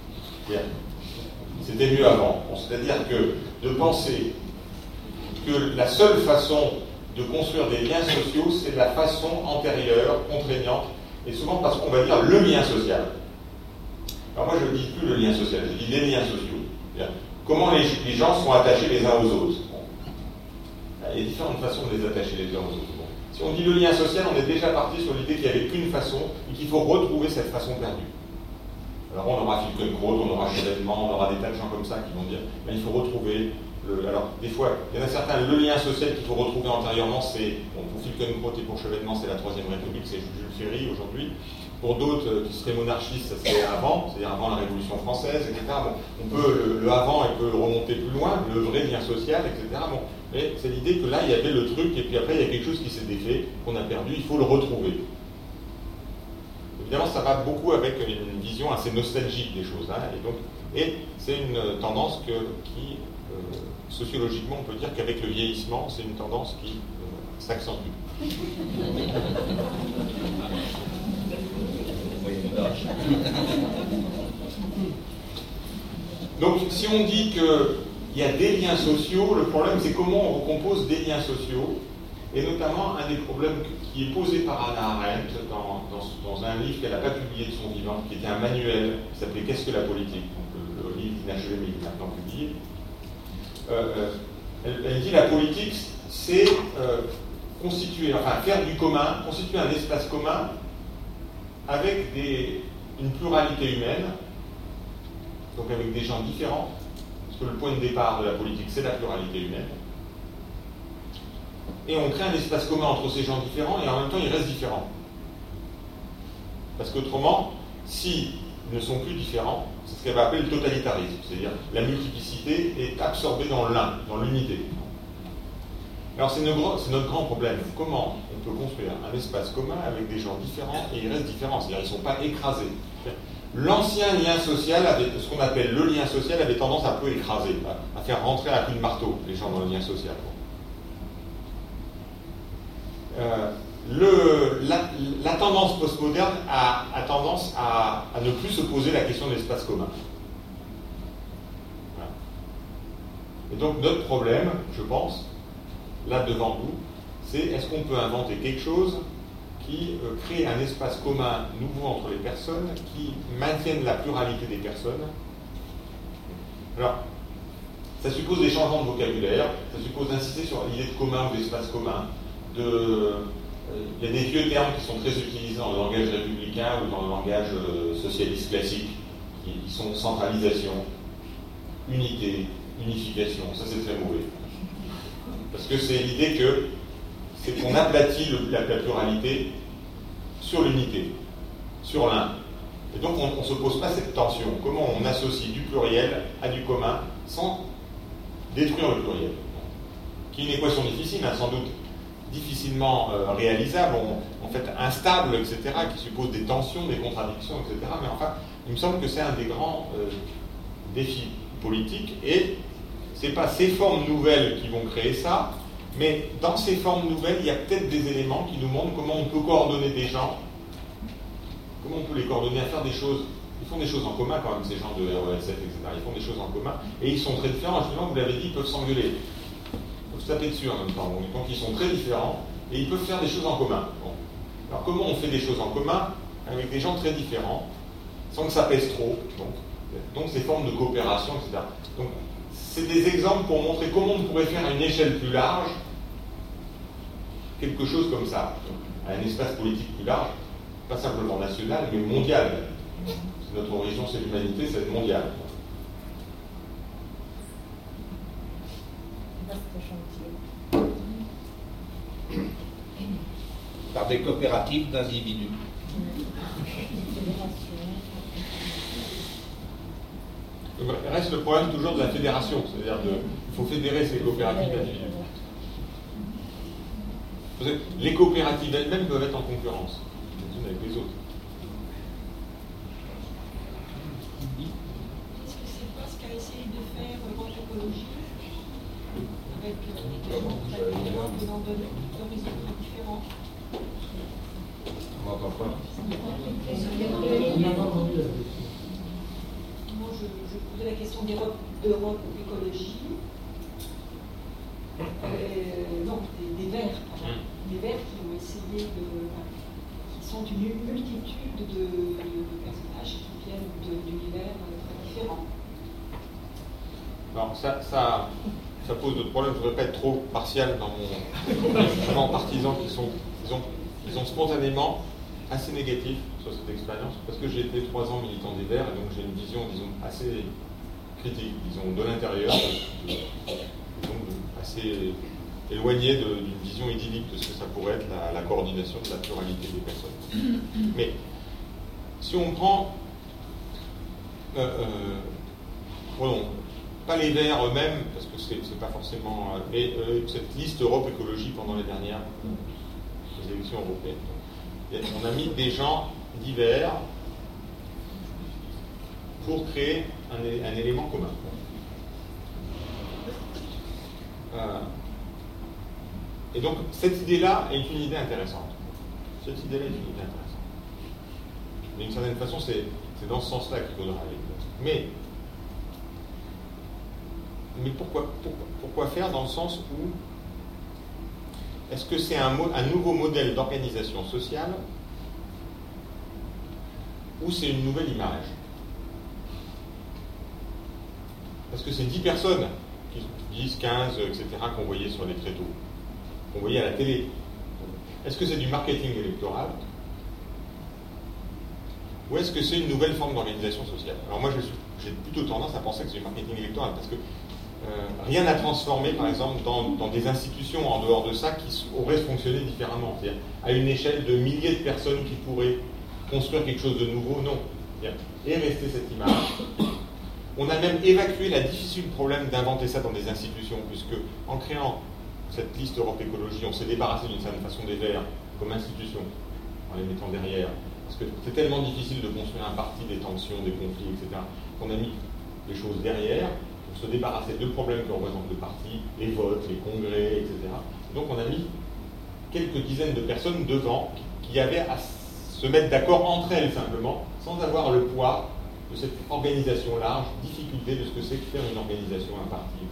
C'était mieux avant. Bon, c'est-à-dire que de penser que la seule façon de construire des liens sociaux, c'est la façon antérieure, contraignante, et souvent parce qu'on va dire le lien social. Alors moi je ne dis plus le lien social, je dis les liens sociaux. Comment les gens sont attachés les uns aux autres. Bon. Il y a différentes façons de les attacher les uns aux autres. Bon. Si on dit le lien social, on est déjà parti sur l'idée qu'il n'y avait qu'une façon et qu'il faut retrouver cette façon perdue. Alors on aura Finkielkraut, on aura Chevènement, on aura des tas de gens comme ça qui vont dire mais il faut retrouver alors des fois, il y en a certains, le lien social qu'il faut retrouver antérieurement, c'est, bon, pour Finkielkraut et pour Chevènement, c'est la Troisième République, c'est Jules Ferry aujourd'hui. Pour d'autres qui seraient monarchistes, ça serait avant, c'est-à-dire avant la Révolution française, etc. Bon, on peut, le avant, il peut remonter plus loin, le vrai lien social, etc. Bon, mais c'est l'idée que là, il y avait le truc, et puis après, il y a quelque chose qui s'est défait, qu'on a perdu, il faut le retrouver. Évidemment, ça va beaucoup avec une vision assez nostalgique des choses. Hein, et c'est une tendance qui, sociologiquement, on peut dire qu'avec le vieillissement, c'est une tendance qui s'accentue. Donc, si on dit qu'il y a des liens sociaux, le problème, c'est comment on recompose des liens sociaux. Et notamment, un des problèmes qui est posé par Hannah Arendt dans un livre qu'elle n'a pas publié de son vivant, qui était un manuel, qui s'appelait Qu'est-ce que la politique? Donc, le livre inachevé, mais il est maintenant publié. Elle dit la politique, c'est constituer, enfin faire du commun, constituer un espace commun avec une pluralité humaine, donc avec des gens différents, parce que le point de départ de la politique, c'est la pluralité humaine. Et on crée un espace commun entre ces gens différents, et en même temps, ils restent différents. Parce qu'autrement, s'ils ne sont plus différents, c'est ce qu'elle va appeler le totalitarisme, c'est-à-dire la multiplicité est absorbée dans l'un, dans l'unité. Alors c'est notre grand problème. Comment on peut construire un espace commun avec des gens différents et ils restent différents, c'est-à-dire ils ne sont pas écrasés. L'ancien lien social, ce qu'on appelle le lien social, avait tendance à peu écraser, à faire rentrer à coups de marteau les gens dans le lien social. La tendance postmoderne a tendance à ne plus se poser la question de l'espace commun. Voilà. Et donc notre problème, je pense, là devant nous, c'est est-ce qu'on peut inventer quelque chose qui crée un espace commun nouveau entre les personnes, qui maintienne la pluralité des personnes. Alors, ça suppose des changements de vocabulaire, ça suppose d'insister sur l'idée de commun ou d'espace commun. Il y a des vieux termes qui sont très utilisés dans le langage républicain ou dans le langage socialiste classique, qui sont centralisation, unité, unification. Ça, c'est très mauvais. Parce que c'est l'idée qu'on aplatit la pluralité sur l'unité, sur l'un. Et donc, on ne se pose pas cette tension. Comment on associe du pluriel à du commun sans détruire le pluriel, qui est une équation difficile, hein, sans doute difficilement réalisable, en fait instable, etc., qui suppose des tensions, des contradictions, etc. Mais enfin, il me semble que c'est un des grands défis politiques, et ce n'est pas ces formes nouvelles qui vont créer ça, mais dans ces formes nouvelles, il y a peut-être des éléments qui nous montrent comment on peut coordonner des gens, comment on peut les coordonner à faire des choses. Ils font des choses en commun quand même, ces gens de RESF, etc. Ils font des choses en commun, et ils sont très différents. Justement, vous l'avez dit, ils peuvent s'engueuler. Se taper dessus en même temps. Donc ils sont très différents et ils peuvent faire des choses en commun. Bon. Alors comment on fait des choses en commun avec des gens très différents sans que ça pèse trop, donc ces formes de coopération, etc. Donc c'est des exemples pour montrer comment on pourrait faire à une échelle plus large quelque chose comme ça, à un espace politique plus large, pas simplement national mais mondial. Notre horizon, c'est l'humanité, c'est mondial. Par des coopératives d'individus. Reste le problème toujours de la fédération, c'est-à-dire qu'il faut fédérer ces coopératives d'individus. Les coopératives elles-mêmes peuvent être en concurrence les unes avec les autres. Est-ce que c'est pas ce qu'a essayé de faire Europe Écologie avec des gens venant d'horizons différents? On n'entend pas. Moi, je posais la question d'Europe Écologie. Non, des vers, pardon. Des vers qui ont essayé qui sont une multitude de personnages qui viennent d'univers très différents. Alors ça pose d'autres problèmes. Je ne voudrais pas être trop partial dans mon jugement partisan qui sont spontanément assez négatifs sur cette expérience, parce que j'ai été 3 ans militant des Verts, et donc j'ai une vision, disons, assez critique, disons, de l'intérieur, assez éloignée d'une vision idyllique de ce que ça pourrait être la coordination de la pluralité des personnes. Mais si on prend, prenons pas les Verts eux-mêmes, parce que c'est pas forcément, mais cette liste Europe Écologie pendant les dernières élections européennes. On a mis des gens divers pour créer un élément commun. Et donc, cette idée-là est une idée intéressante. Mais d'une certaine façon, c'est dans ce sens-là qu'il faudra aller. Mais pourquoi faire dans le sens où est-ce que c'est un nouveau modèle d'organisation sociale ou c'est une nouvelle image? Parce que c'est 10 personnes, 10, 15, etc., qu'on voyait sur les tréteaux, qu'on voyait à la télé. Est-ce que c'est du marketing électoral ou est-ce que c'est une nouvelle forme d'organisation sociale? Alors moi, j'ai plutôt tendance à penser que c'est du marketing électoral, parce que rien n'a transformé, par exemple, dans des institutions en dehors de ça qui auraient fonctionné différemment. C'est-à-dire, à une échelle de milliers de personnes qui pourraient construire quelque chose de nouveau, non. Et rester cette image. On a même évacué la difficile problème d'inventer ça dans des institutions, puisque en créant cette liste Europe Écologie, on s'est débarrassé d'une certaine façon des Verts comme institution, en les mettant derrière. Parce que c'est tellement difficile de construire un parti, des tensions, des conflits, etc., qu'on a mis les choses derrière, pour se débarrasser de problèmes que représentent le parti, les votes, les congrès, etc. Donc on a mis quelques dizaines de personnes devant qui avaient à se mettre d'accord entre elles simplement, sans avoir le poids de cette organisation large, difficulté de ce que c'est que faire une organisation, un parti, etc.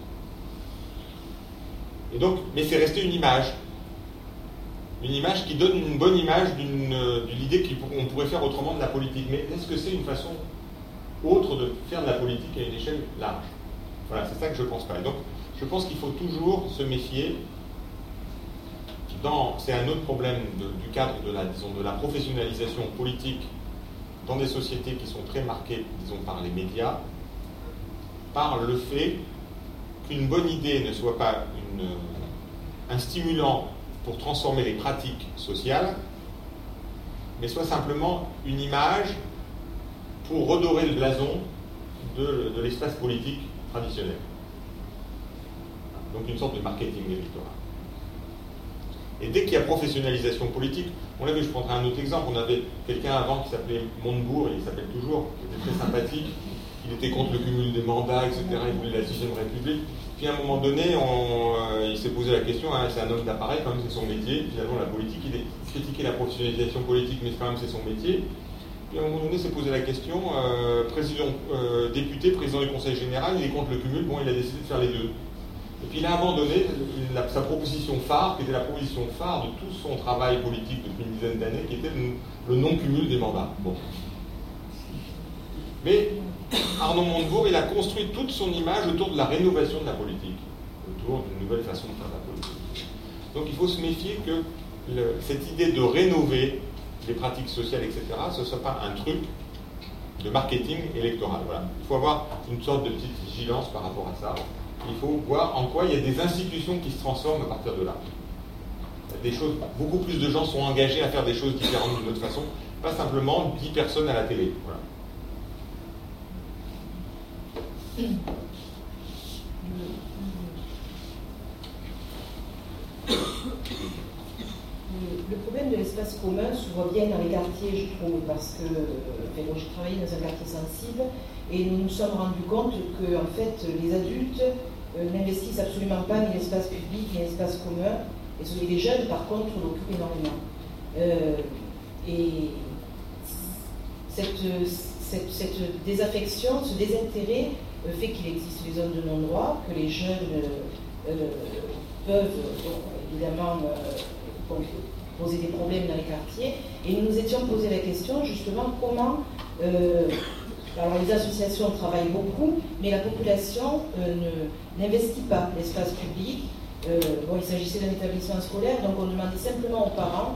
Et donc, mais c'est resté une image qui donne une bonne image de l'idée qu'on pourrait faire autrement de la politique. Mais est-ce que c'est une façon autre de faire de la politique à une échelle large? Voilà, c'est ça que je pense pas. Et donc, je pense qu'il faut toujours se méfier. C'est un autre problème du cadre de la professionnalisation politique dans des sociétés qui sont très marquées, disons, par les médias, par le fait qu'une bonne idée ne soit pas un stimulant pour transformer les pratiques sociales, mais soit simplement une image pour redorer le blason de l'espace politique traditionnel. Donc une sorte de marketing électoral. Et dès qu'il y a professionnalisation politique, on l'a vu, je prendrai un autre exemple, on avait quelqu'un avant qui s'appelait Montebourg, et il s'appelle toujours, qui était très sympathique, il était contre le cumul des mandats, etc., il voulait la 6ème République. Puis à un moment donné, il s'est posé la question, hein, c'est un homme d'appareil, quand même c'est son métier, finalement la politique, il critiquait la professionnalisation politique, mais quand même c'est son métier. Puis à un moment donné, il s'est posé la question, député, président du Conseil général, il est contre le cumul, bon, il a décidé de faire les deux. Et puis il a abandonné sa proposition phare, qui était la proposition phare de tout son travail politique depuis une dizaine d'années, qui était le non-cumul des mandats. Bon. Mais Arnaud Montebourg, il a construit toute son image autour de la rénovation de la politique, autour d'une nouvelle façon de faire la politique. Donc il faut se méfier que cette idée de rénover les pratiques sociales, etc., ce ne soit pas un truc de marketing électoral. Voilà. Il faut avoir une sorte de petite vigilance par rapport à ça. Il faut voir en quoi il y a des institutions qui se transforment à partir de là. Des choses, beaucoup plus de gens sont engagés à faire des choses différentes d'une autre façon, pas simplement 10 personnes à la télé. Voilà. Le problème de l'espace commun se voit bien dans les quartiers, je trouve, parce que j'ai travaillé dans un quartier sensible et nous nous sommes rendus compte que en fait, les adultes n'investissent absolument pas ni l'espace public ni l'espace commun, et les jeunes, par contre, l'occupent énormément. Et cette désaffection, ce désintérêt fait qu'il existe des zones de non-droit, que les jeunes peuvent évidemment poser des problèmes dans les quartiers. Et nous nous étions posé la question justement comment... alors les associations travaillent beaucoup, mais la population n'investit pas l'espace public. Il s'agissait d'un établissement scolaire, donc on demandait simplement aux parents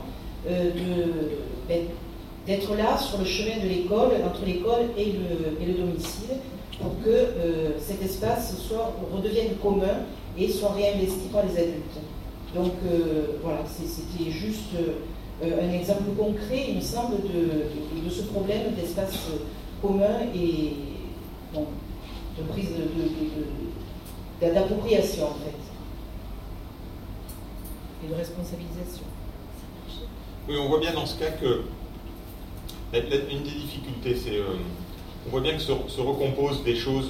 d'être là sur le chemin de l'école, entre l'école et le domicile, pour que cet espace redevienne commun et soit réinvesti par les adultes. Donc voilà, c'était juste un exemple concret, il me semble, de ce problème d'espace commun et de prise d'appropriation en fait, et de responsabilisation. Oui, on voit bien dans ce cas que une des difficultés, c'est on voit bien que se recomposent des choses.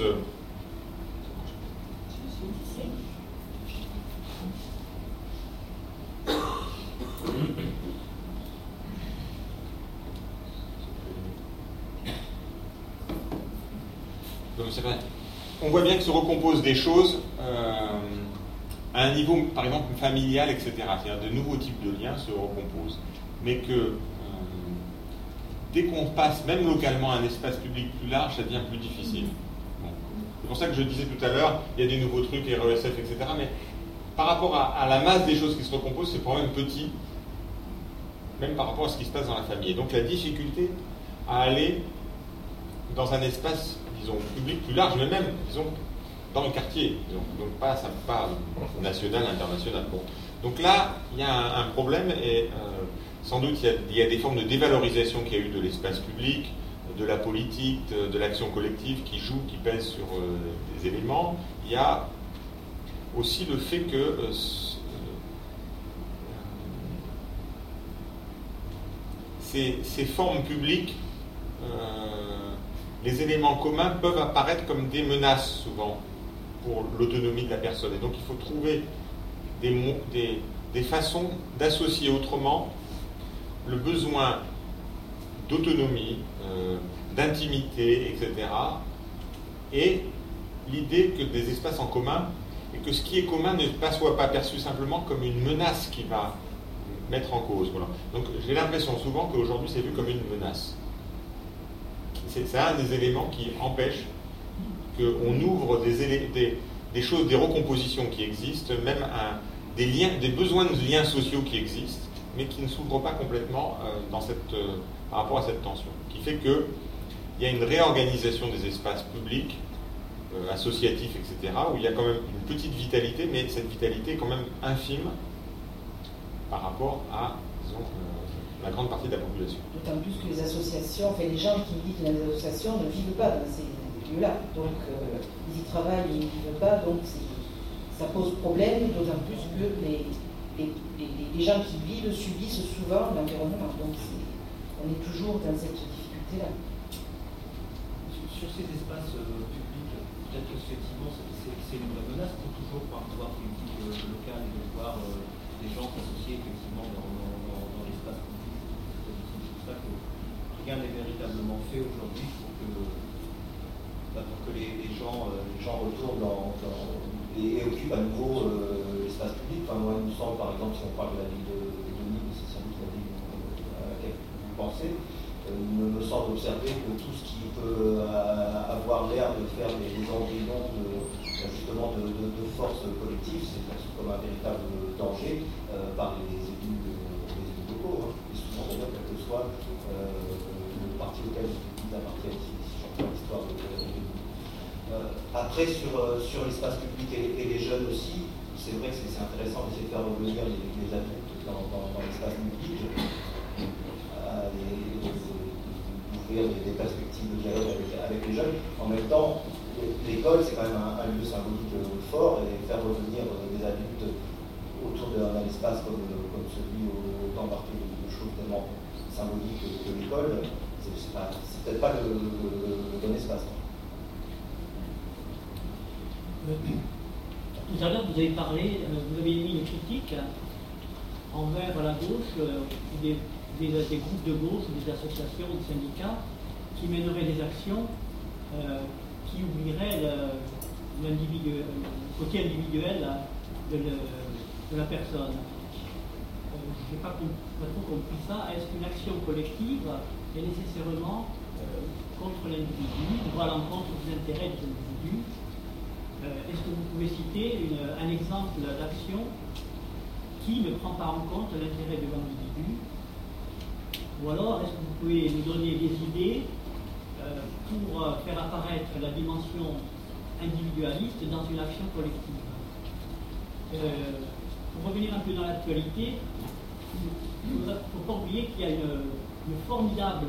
On voit bien que se recomposent des choses à un niveau, par exemple, familial, etc. C'est-à-dire de nouveaux types de liens se recomposent. Mais que dès qu'on passe, même localement, à un espace public plus large, ça devient plus difficile. Bon. C'est pour ça que je disais tout à l'heure, il y a des nouveaux trucs, RESF, etc. Mais par rapport à la masse des choses qui se recomposent, c'est quand même petit, même par rapport à ce qui se passe dans la famille. Et donc la difficulté à aller dans un espace, disons, public plus large, mais même, disons, dans le quartier, donc pas national, international. Bon. Donc là, il y a un problème, et sans doute il y a des formes de dévalorisation qu'il y a eu de l'espace public, de la politique, de l'action collective qui joue, qui pèse sur des éléments. Il y a aussi le fait que ces formes publiques, les éléments communs peuvent apparaître comme des menaces souvent pour l'autonomie de la personne. Et donc il faut trouver des façons d'associer autrement le besoin d'autonomie, d'intimité, etc. et l'idée que des espaces en commun, et que ce qui est commun ne soit pas perçu simplement comme une menace qui va mettre en cause. Voilà. Donc j'ai l'impression souvent qu'aujourd'hui c'est vu comme une menace. C'est un des éléments qui empêche qu'on ouvre des choses, des recompositions qui existent, même des besoins de liens sociaux qui existent, mais qui ne s'ouvrent pas complètement par rapport à cette tension. Qui fait qu'il y a une réorganisation des espaces publics, associatifs, etc., où il y a quand même une petite vitalité, mais cette vitalité est quand même infime par rapport à, disons, la grande partie de la population. D'autant plus que les associations, les gens qui vivent dans les associations ne vivent pas dans ces lieux-là. Donc, ils y travaillent, ils ne vivent pas, donc ça pose problème, d'autant plus que les gens qui vivent subissent souvent l'environnement. Donc, on est toujours dans cette difficulté-là. Sur ces espaces publics, peut-être qu'effectivement, c'est une vraie menace pour toujours par pouvoir politique local et de voir des gens s'associer effectivement dans l'espace public. C'est pour ça que rien n'est véritablement fait aujourd'hui pour que les gens retournent et occupent à nouveau l'espace public. Enfin, moi, il me semble, par exemple, si on parle de la ville de Nîmes, c'est sans doute la ville à laquelle vous pensez, il me semble observer que tout ce qui peut avoir l'air de faire des embryons justement de force collective, c'est perçu comme un véritable danger par les élus locaux, hein. Et souvent d'ailleurs, quel que soit le parti auquel ils appartiennent, si j'entends l'histoire de après, sur l'espace public et les jeunes aussi, c'est vrai que c'est intéressant d'essayer de faire revenir les adultes dans l'espace public, ouvrir des perspectives de dialogue avec les jeunes. En même temps, l'école, c'est quand même un lieu symbolique fort, et faire revenir des adultes autour d'un espace comme celui autant marqué de choses tellement symboliques que l'école, c'est peut-être pas le bon espace. Tout à l'heure, vous avez parlé, vous avez mis une critique envers la gauche, des groupes de gauche, des associations, des syndicats, qui mèneraient des actions qui oublieraient le côté individuel de la personne. Je n'ai pas trop compris ça. Est-ce qu'une action collective est nécessairement contre l'individu, ou à l'encontre des intérêts des individus? Est-ce que vous pouvez citer un exemple d'action qui ne prend pas en compte l'intérêt de l'individu? Ou alors, est-ce que vous pouvez nous donner des idées pour faire apparaître la dimension individualiste dans une action collective? Pour revenir un peu dans l'actualité, il ne faut pas oublier qu'il y a une formidable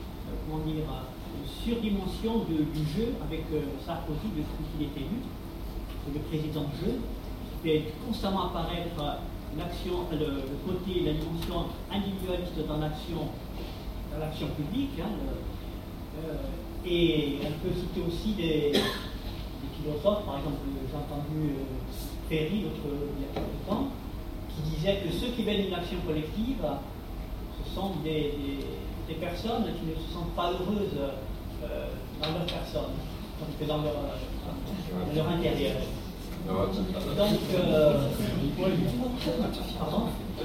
surdimension du jeu avec Sarkozy depuis qu'il est élu, le président de jeu, qui fait constamment apparaître l'action, le côté, la dimension individualiste dans l'action publique. Et on peut citer aussi des philosophes, par exemple, j'ai entendu Ferry il y a quelque temps, qui disait que ceux qui mènent une action collective, ce sont des personnes qui ne se sentent pas heureuses dans leur personne, donc dans leur intérieur. Donc, pardon.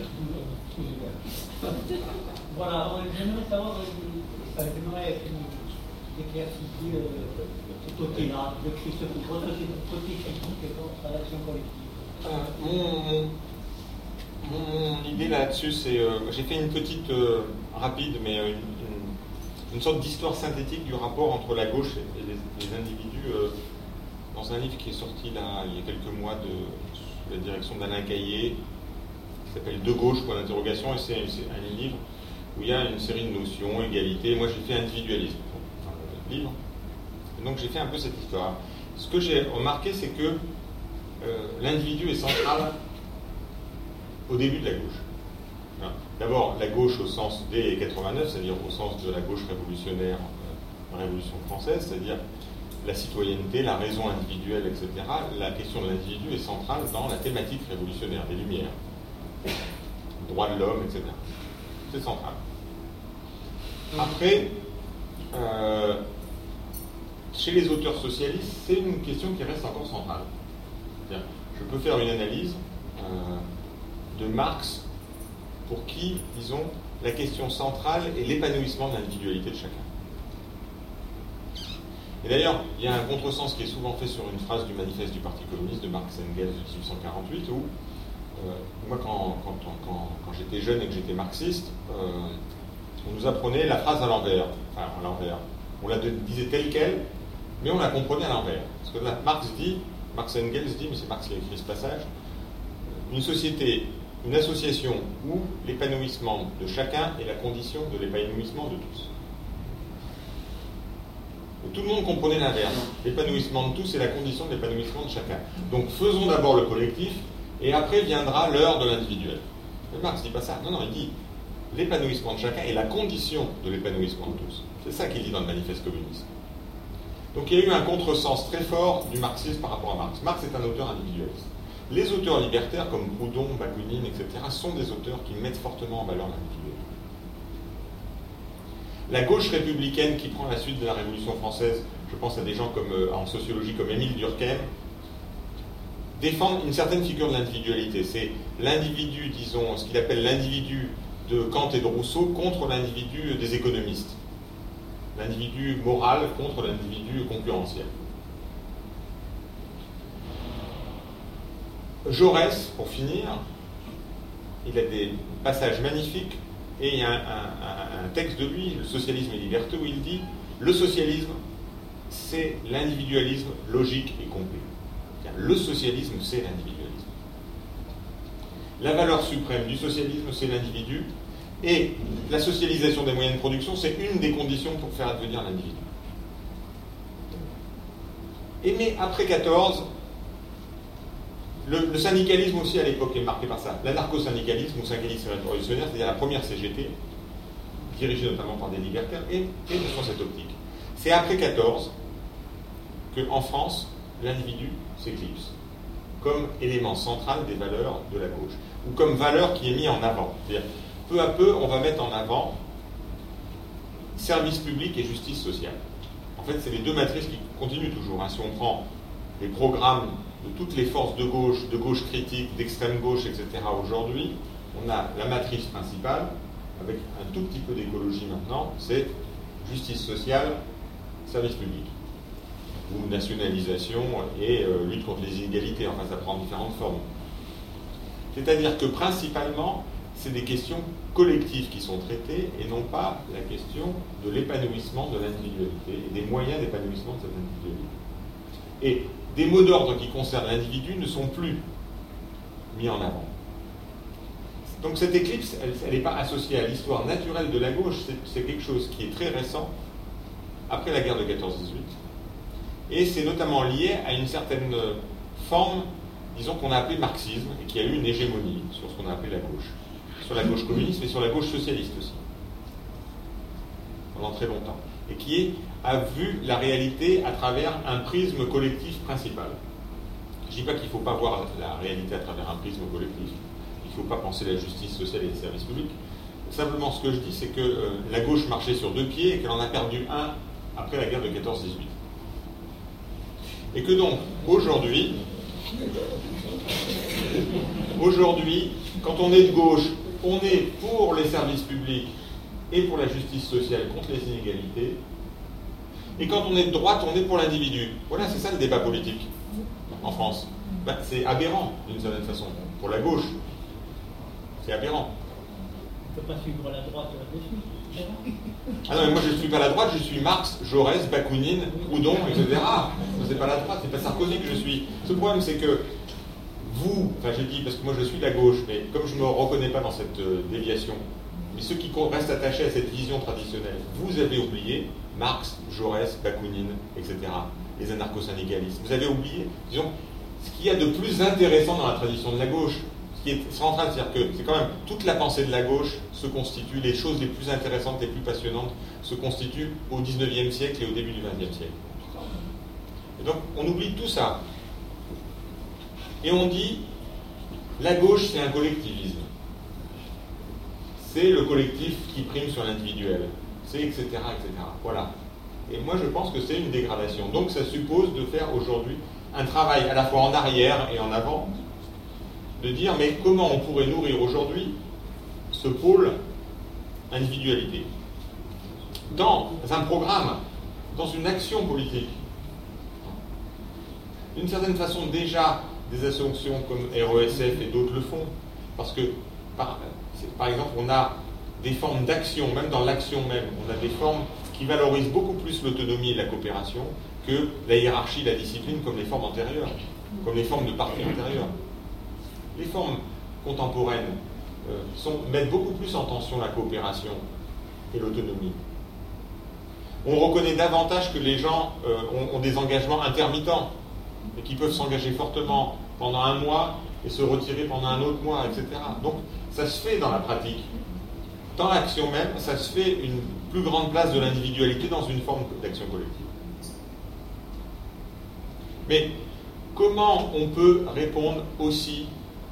Voilà, j'aimerais savoir, j'aimerais éclaircir ce côté-là, votre côté critique contre l'action collective. Mon idée là-dessus, c'est. J'ai fait une petite rapide, mais une sorte d'histoire synthétique du rapport entre la gauche et les individus dans un livre qui est sorti là, il y a quelques mois sous la direction d'Alain Caillé, qui s'appelle De gauche, point d'interrogation, et c'est un livre où il y a une série de notions, égalité. Moi, j'ai fait individualisme dans le livre. Et donc, j'ai fait un peu cette histoire. Ce que j'ai remarqué, c'est que l'individu est central au début de la gauche. D'abord, la gauche au sens des 89, c'est-à-dire au sens de la gauche révolutionnaire, la Révolution française, c'est-à-dire la citoyenneté, la raison individuelle, etc. La question de l'individu est centrale dans la thématique révolutionnaire des Lumières, le droit de l'homme, etc. C'est central. Après, chez les auteurs socialistes, c'est une question qui reste encore centrale. C'est-à-dire, je peux faire une analyse de Marx pour qui, disons, la question centrale est l'épanouissement de l'individualité de chacun. Et d'ailleurs, il y a un contresens qui est souvent fait sur une phrase du manifeste du Parti communiste de Marx et Engels de 1848 où, moi, quand j'étais jeune et que j'étais marxiste, on nous apprenait la phrase à l'envers. Enfin, à l'envers. On la disait telle qu'elle, mais on la comprenait à l'envers. Parce que là, Marx et Engels dit, mais c'est Marx qui a écrit ce passage, une société, une association où l'épanouissement de chacun est la condition de l'épanouissement de tous. Et tout le monde comprenait l'inverse. L'épanouissement de tous est la condition de l'épanouissement de chacun. Donc faisons d'abord le collectif, et après viendra l'heure de l'individuel. Mais Marx ne dit pas ça. Non, il dit l'épanouissement de chacun est la condition de l'épanouissement de tous. C'est ça qu'il dit dans le manifeste communiste. Donc il y a eu un contresens très fort du marxisme par rapport à Marx. Marx est un auteur individualiste. Les auteurs libertaires comme Proudhon, Bakounine, etc. sont des auteurs qui mettent fortement en valeur l'individualité. La gauche républicaine qui prend la suite de la Révolution française, je pense à des gens en sociologie comme Émile Durkheim, défendent une certaine figure de l'individualité. C'est l'individu, disons, ce qu'il appelle l'individu de Kant et de Rousseau contre l'individu des économistes. L'individu moral contre l'individu concurrentiel. Jaurès, pour finir, il a des passages magnifiques et il y a un texte de lui, Le socialisme et liberté, où il dit « Le socialisme, c'est l'individualisme logique et complet. » Le socialisme, c'est l'individualisme. La valeur suprême du socialisme, c'est l'individu, et la socialisation des moyens de production, c'est une des conditions pour faire advenir l'individu. Mais après 14, le syndicalisme aussi à l'époque est marqué par ça. L'anarcho-syndicalisme ou syndicalisme révolutionnaire, c'est-à-dire la première CGT, dirigée notamment par des libertaires, et sur cette optique. C'est après 14 qu'en France, l'individu s'éclipse comme élément central des valeurs de la gauche, ou comme valeur qui est mis en avant. C'est-à-dire, peu à peu, on va mettre en avant service public et justice sociale. En fait, c'est les deux matrices qui continuent toujours. Si on prend les programmes de toutes les forces de gauche critique, d'extrême gauche, etc. aujourd'hui, on a la matrice principale, avec un tout petit peu d'écologie maintenant, c'est justice sociale, service public, ou nationalisation et lutte contre les inégalités, enfin ça prend différentes formes. C'est-à-dire que principalement, c'est des questions collectives qui sont traitées et non pas la question de l'épanouissement de l'individualité et des moyens d'épanouissement de cette individualité. Et des mots d'ordre qui concernent l'individu ne sont plus mis en avant. Donc cette éclipse, elle n'est pas associée à l'histoire naturelle de la gauche, c'est quelque chose qui est très récent, après la guerre de 14-18, et c'est notamment lié à une certaine forme, disons, qu'on a appelée marxisme, et qui a eu une hégémonie sur ce qu'on a appelé la gauche. Sur la gauche communiste, mais sur la gauche socialiste aussi, pendant très longtemps, et qui a vu la réalité à travers un prisme collectif principal. Je ne dis pas qu'il ne faut pas voir la réalité à travers un prisme collectif, il ne faut pas penser la justice sociale et les services publics. Simplement, ce que je dis, c'est que la gauche marchait sur deux pieds et qu'elle en a perdu un après la guerre de 14-18. Et que donc, aujourd'hui, quand on est de gauche, on est pour les services publics et pour la justice sociale contre les inégalités. Et quand on est de droite, on est pour l'individu. Voilà, c'est ça le débat politique en France. Ben, c'est aberrant, d'une certaine façon. Pour la gauche, c'est aberrant. On ne peut pas suivre la droite là-dessus. Ah non, mais moi je ne suis pas la droite, je suis Marx, Jaurès, Bakounine, Proudhon, etc. C'est pas la droite, c'est pas Sarkozy que je suis. Ce problème, c'est que vous, enfin j'ai dit parce que moi je suis de la gauche, mais comme je ne me reconnais pas dans cette déviation, mais ceux qui restent attachés à cette vision traditionnelle, vous avez oublié Marx, Jaurès, Bakounine, etc. Les anarcho-syndicalistes. Vous avez oublié, disons, ce qu'il y a de plus intéressant dans la tradition de la gauche, ce qui est central, c'est-à-dire que c'est quand même toute la pensée de la gauche se constitue, les choses les plus intéressantes, les plus passionnantes se constituent au XIXe siècle et au début du XXe siècle. Et donc on oublie tout ça. Et on dit, la gauche c'est un collectivisme. C'est le collectif qui prime sur l'individuel. C'est etc., etc. Voilà. Et moi je pense que c'est une dégradation. Donc ça suppose de faire aujourd'hui un travail à la fois en arrière et en avant, de dire mais comment on pourrait nourrir aujourd'hui ce pôle individualité dans un programme, dans une action politique. D'une certaine façon déjà des associations comme RESF et d'autres le font, parce que par exemple on a des formes d'action, même dans l'action même, on a des formes qui valorisent beaucoup plus l'autonomie et la coopération que la hiérarchie, la discipline, comme les formes antérieures, comme les formes de parti antérieures. Les formes contemporaines mettent beaucoup plus en tension la coopération et l'autonomie. On reconnaît davantage que les gens ont des engagements intermittents et qui peuvent s'engager fortement pendant un mois et se retirer pendant un autre mois, etc. Donc ça se fait dans la pratique. Dans l'action même, ça se fait une plus grande place de l'individualité dans une forme d'action collective. Mais comment on peut répondre aussi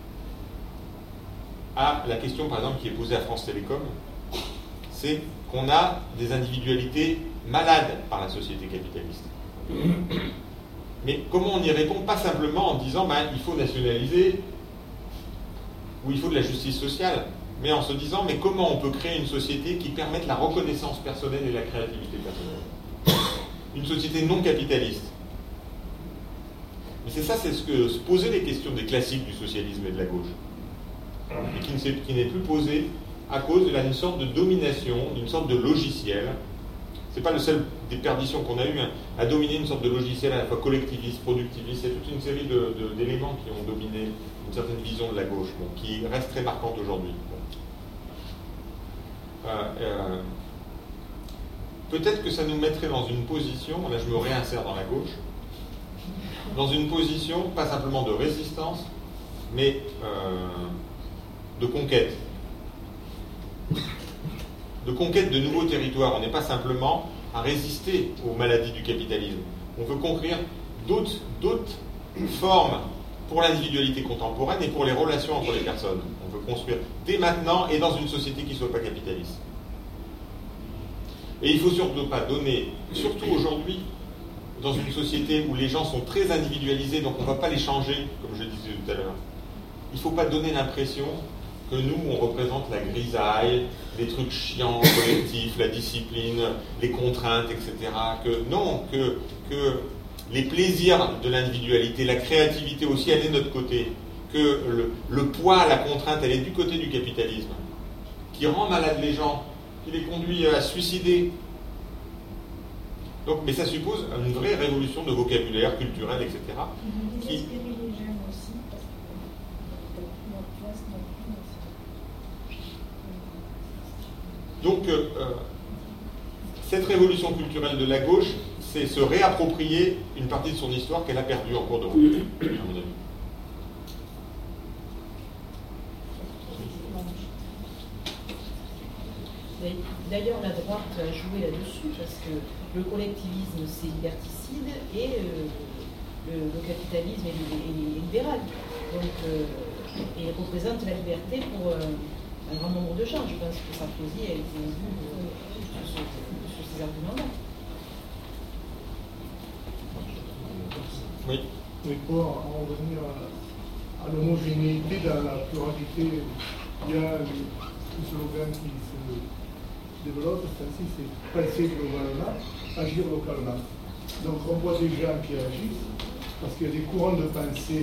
à la question, par exemple, qui est posée à France Télécom, c'est qu'on a des individualités malades par la société capitaliste. Mais comment on y répond? Pas simplement en disant il faut nationaliser ou il faut de la justice sociale, mais en se disant mais comment on peut créer une société qui permette la reconnaissance personnelle et la créativité personnelle? Une société non capitaliste. Mais c'est ça, c'est ce que se posaient les questions des classiques du socialisme et de la gauche. Et qui n'est plus posée à cause d'une sorte de domination, d'une sorte de logiciel. C'est pas le seul des perditions qu'on a eu, à dominer une sorte de logiciel à la fois collectiviste, productiviste. Il y a toute une série d'éléments qui ont dominé une certaine vision de la gauche, qui reste très marquante aujourd'hui. Peut-être que ça nous mettrait dans une position, là je me réinsère dans la gauche, dans une position pas simplement de résistance, mais de conquête. De conquête de nouveaux territoires. On n'est pas simplement à résister aux maladies du capitalisme. On veut conquérir d'autres formes pour l'individualité contemporaine et pour les relations entre les personnes. On veut construire dès maintenant et dans une société qui ne soit pas capitaliste. Et il ne faut surtout pas donner, surtout aujourd'hui, dans une société où les gens sont très individualisés, donc on ne va pas les changer, comme je disais tout à l'heure. Il ne faut pas donner l'impression que nous, on représente la grisaille, les trucs chiants, collectifs, la discipline, les contraintes, etc. Que les plaisirs de l'individualité, la créativité aussi, elle est de notre côté. Que le poids, la contrainte, elle est du côté du capitalisme, qui rend malade les gens, qui les conduit à se suicider. Donc, mais ça suppose une vraie révolution de vocabulaire, culturel, etc. Qui... Donc, cette révolution culturelle de la gauche, c'est se réapproprier une partie de son histoire qu'elle a perdue en cours de route, à mon avis. D'ailleurs, la droite a joué là-dessus parce que le collectivisme c'est liberticide et le capitalisme est libéral. Donc, et il représente la liberté pour un grand nombre de gens. Je pense que Sarkozy a été vu sur ces arguments-là. Oui. Mais pour en revenir à l'homogénéité dans la pluralité, il y a un slogan qui se développe, c'est penser globalement, agir localement. Donc on voit des gens qui agissent parce qu'il y a des courants de pensée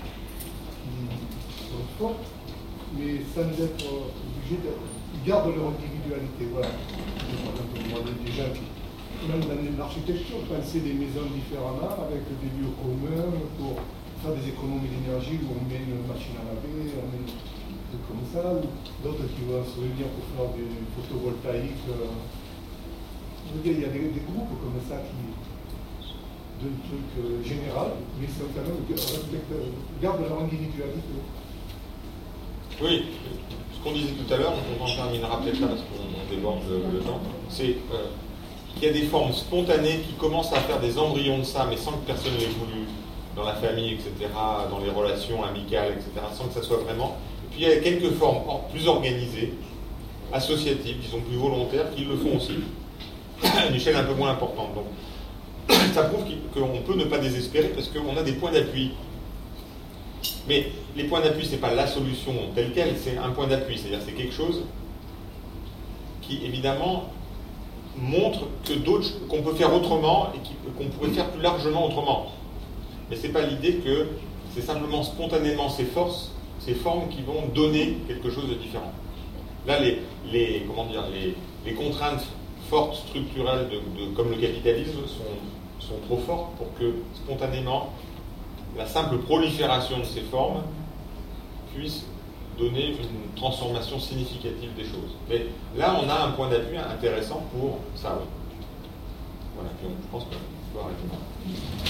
qui sont forts, mais sans être obligés ils gardent leur individualité. Voilà. Par exemple, on voit des gens qui, même dans l'architecture, penser des maisons différemment, avec des lieux communs pour faire des économies d'énergie où on met une machine à laver, on met des trucs comme ça, ou d'autres qui vont se réunir pour faire des photovoltaïques. Je veux dire, il y a des groupes comme ça qui, de trucs généraux, mais c'est quand même gardent leur individualité. Oui, ce qu'on disait tout à l'heure, on en terminera peut-être là parce qu'on déborde le temps, c'est qu'il y a des formes spontanées qui commencent à faire des embryons de ça, mais sans que personne ne les voulu, dans la famille, etc., dans les relations amicales, etc., sans que ça soit vraiment. Et puis il y a quelques formes plus organisées, associatives, disons plus volontaires, qui le font aussi, à une échelle un peu moins importante. Donc, ça prouve qu'on peut ne pas désespérer parce qu'on a des points d'appui. Mais les points d'appui, ce n'est pas la solution telle qu'elle, c'est un point d'appui, c'est-à-dire c'est quelque chose qui, évidemment, montre qu'on peut faire autrement et qu'on pourrait faire plus largement autrement. Mais ce n'est pas l'idée que c'est simplement spontanément ces formes qui vont donner quelque chose de différent. Là, les contraintes fortes, structurelles, comme le capitalisme, sont trop fortes pour que, spontanément, la simple prolifération de ces formes puisse donner une transformation significative des choses. Mais là, on a un point d'appui intéressant pour ça, oui. Voilà, puis je pense qu'on peut arrêter là.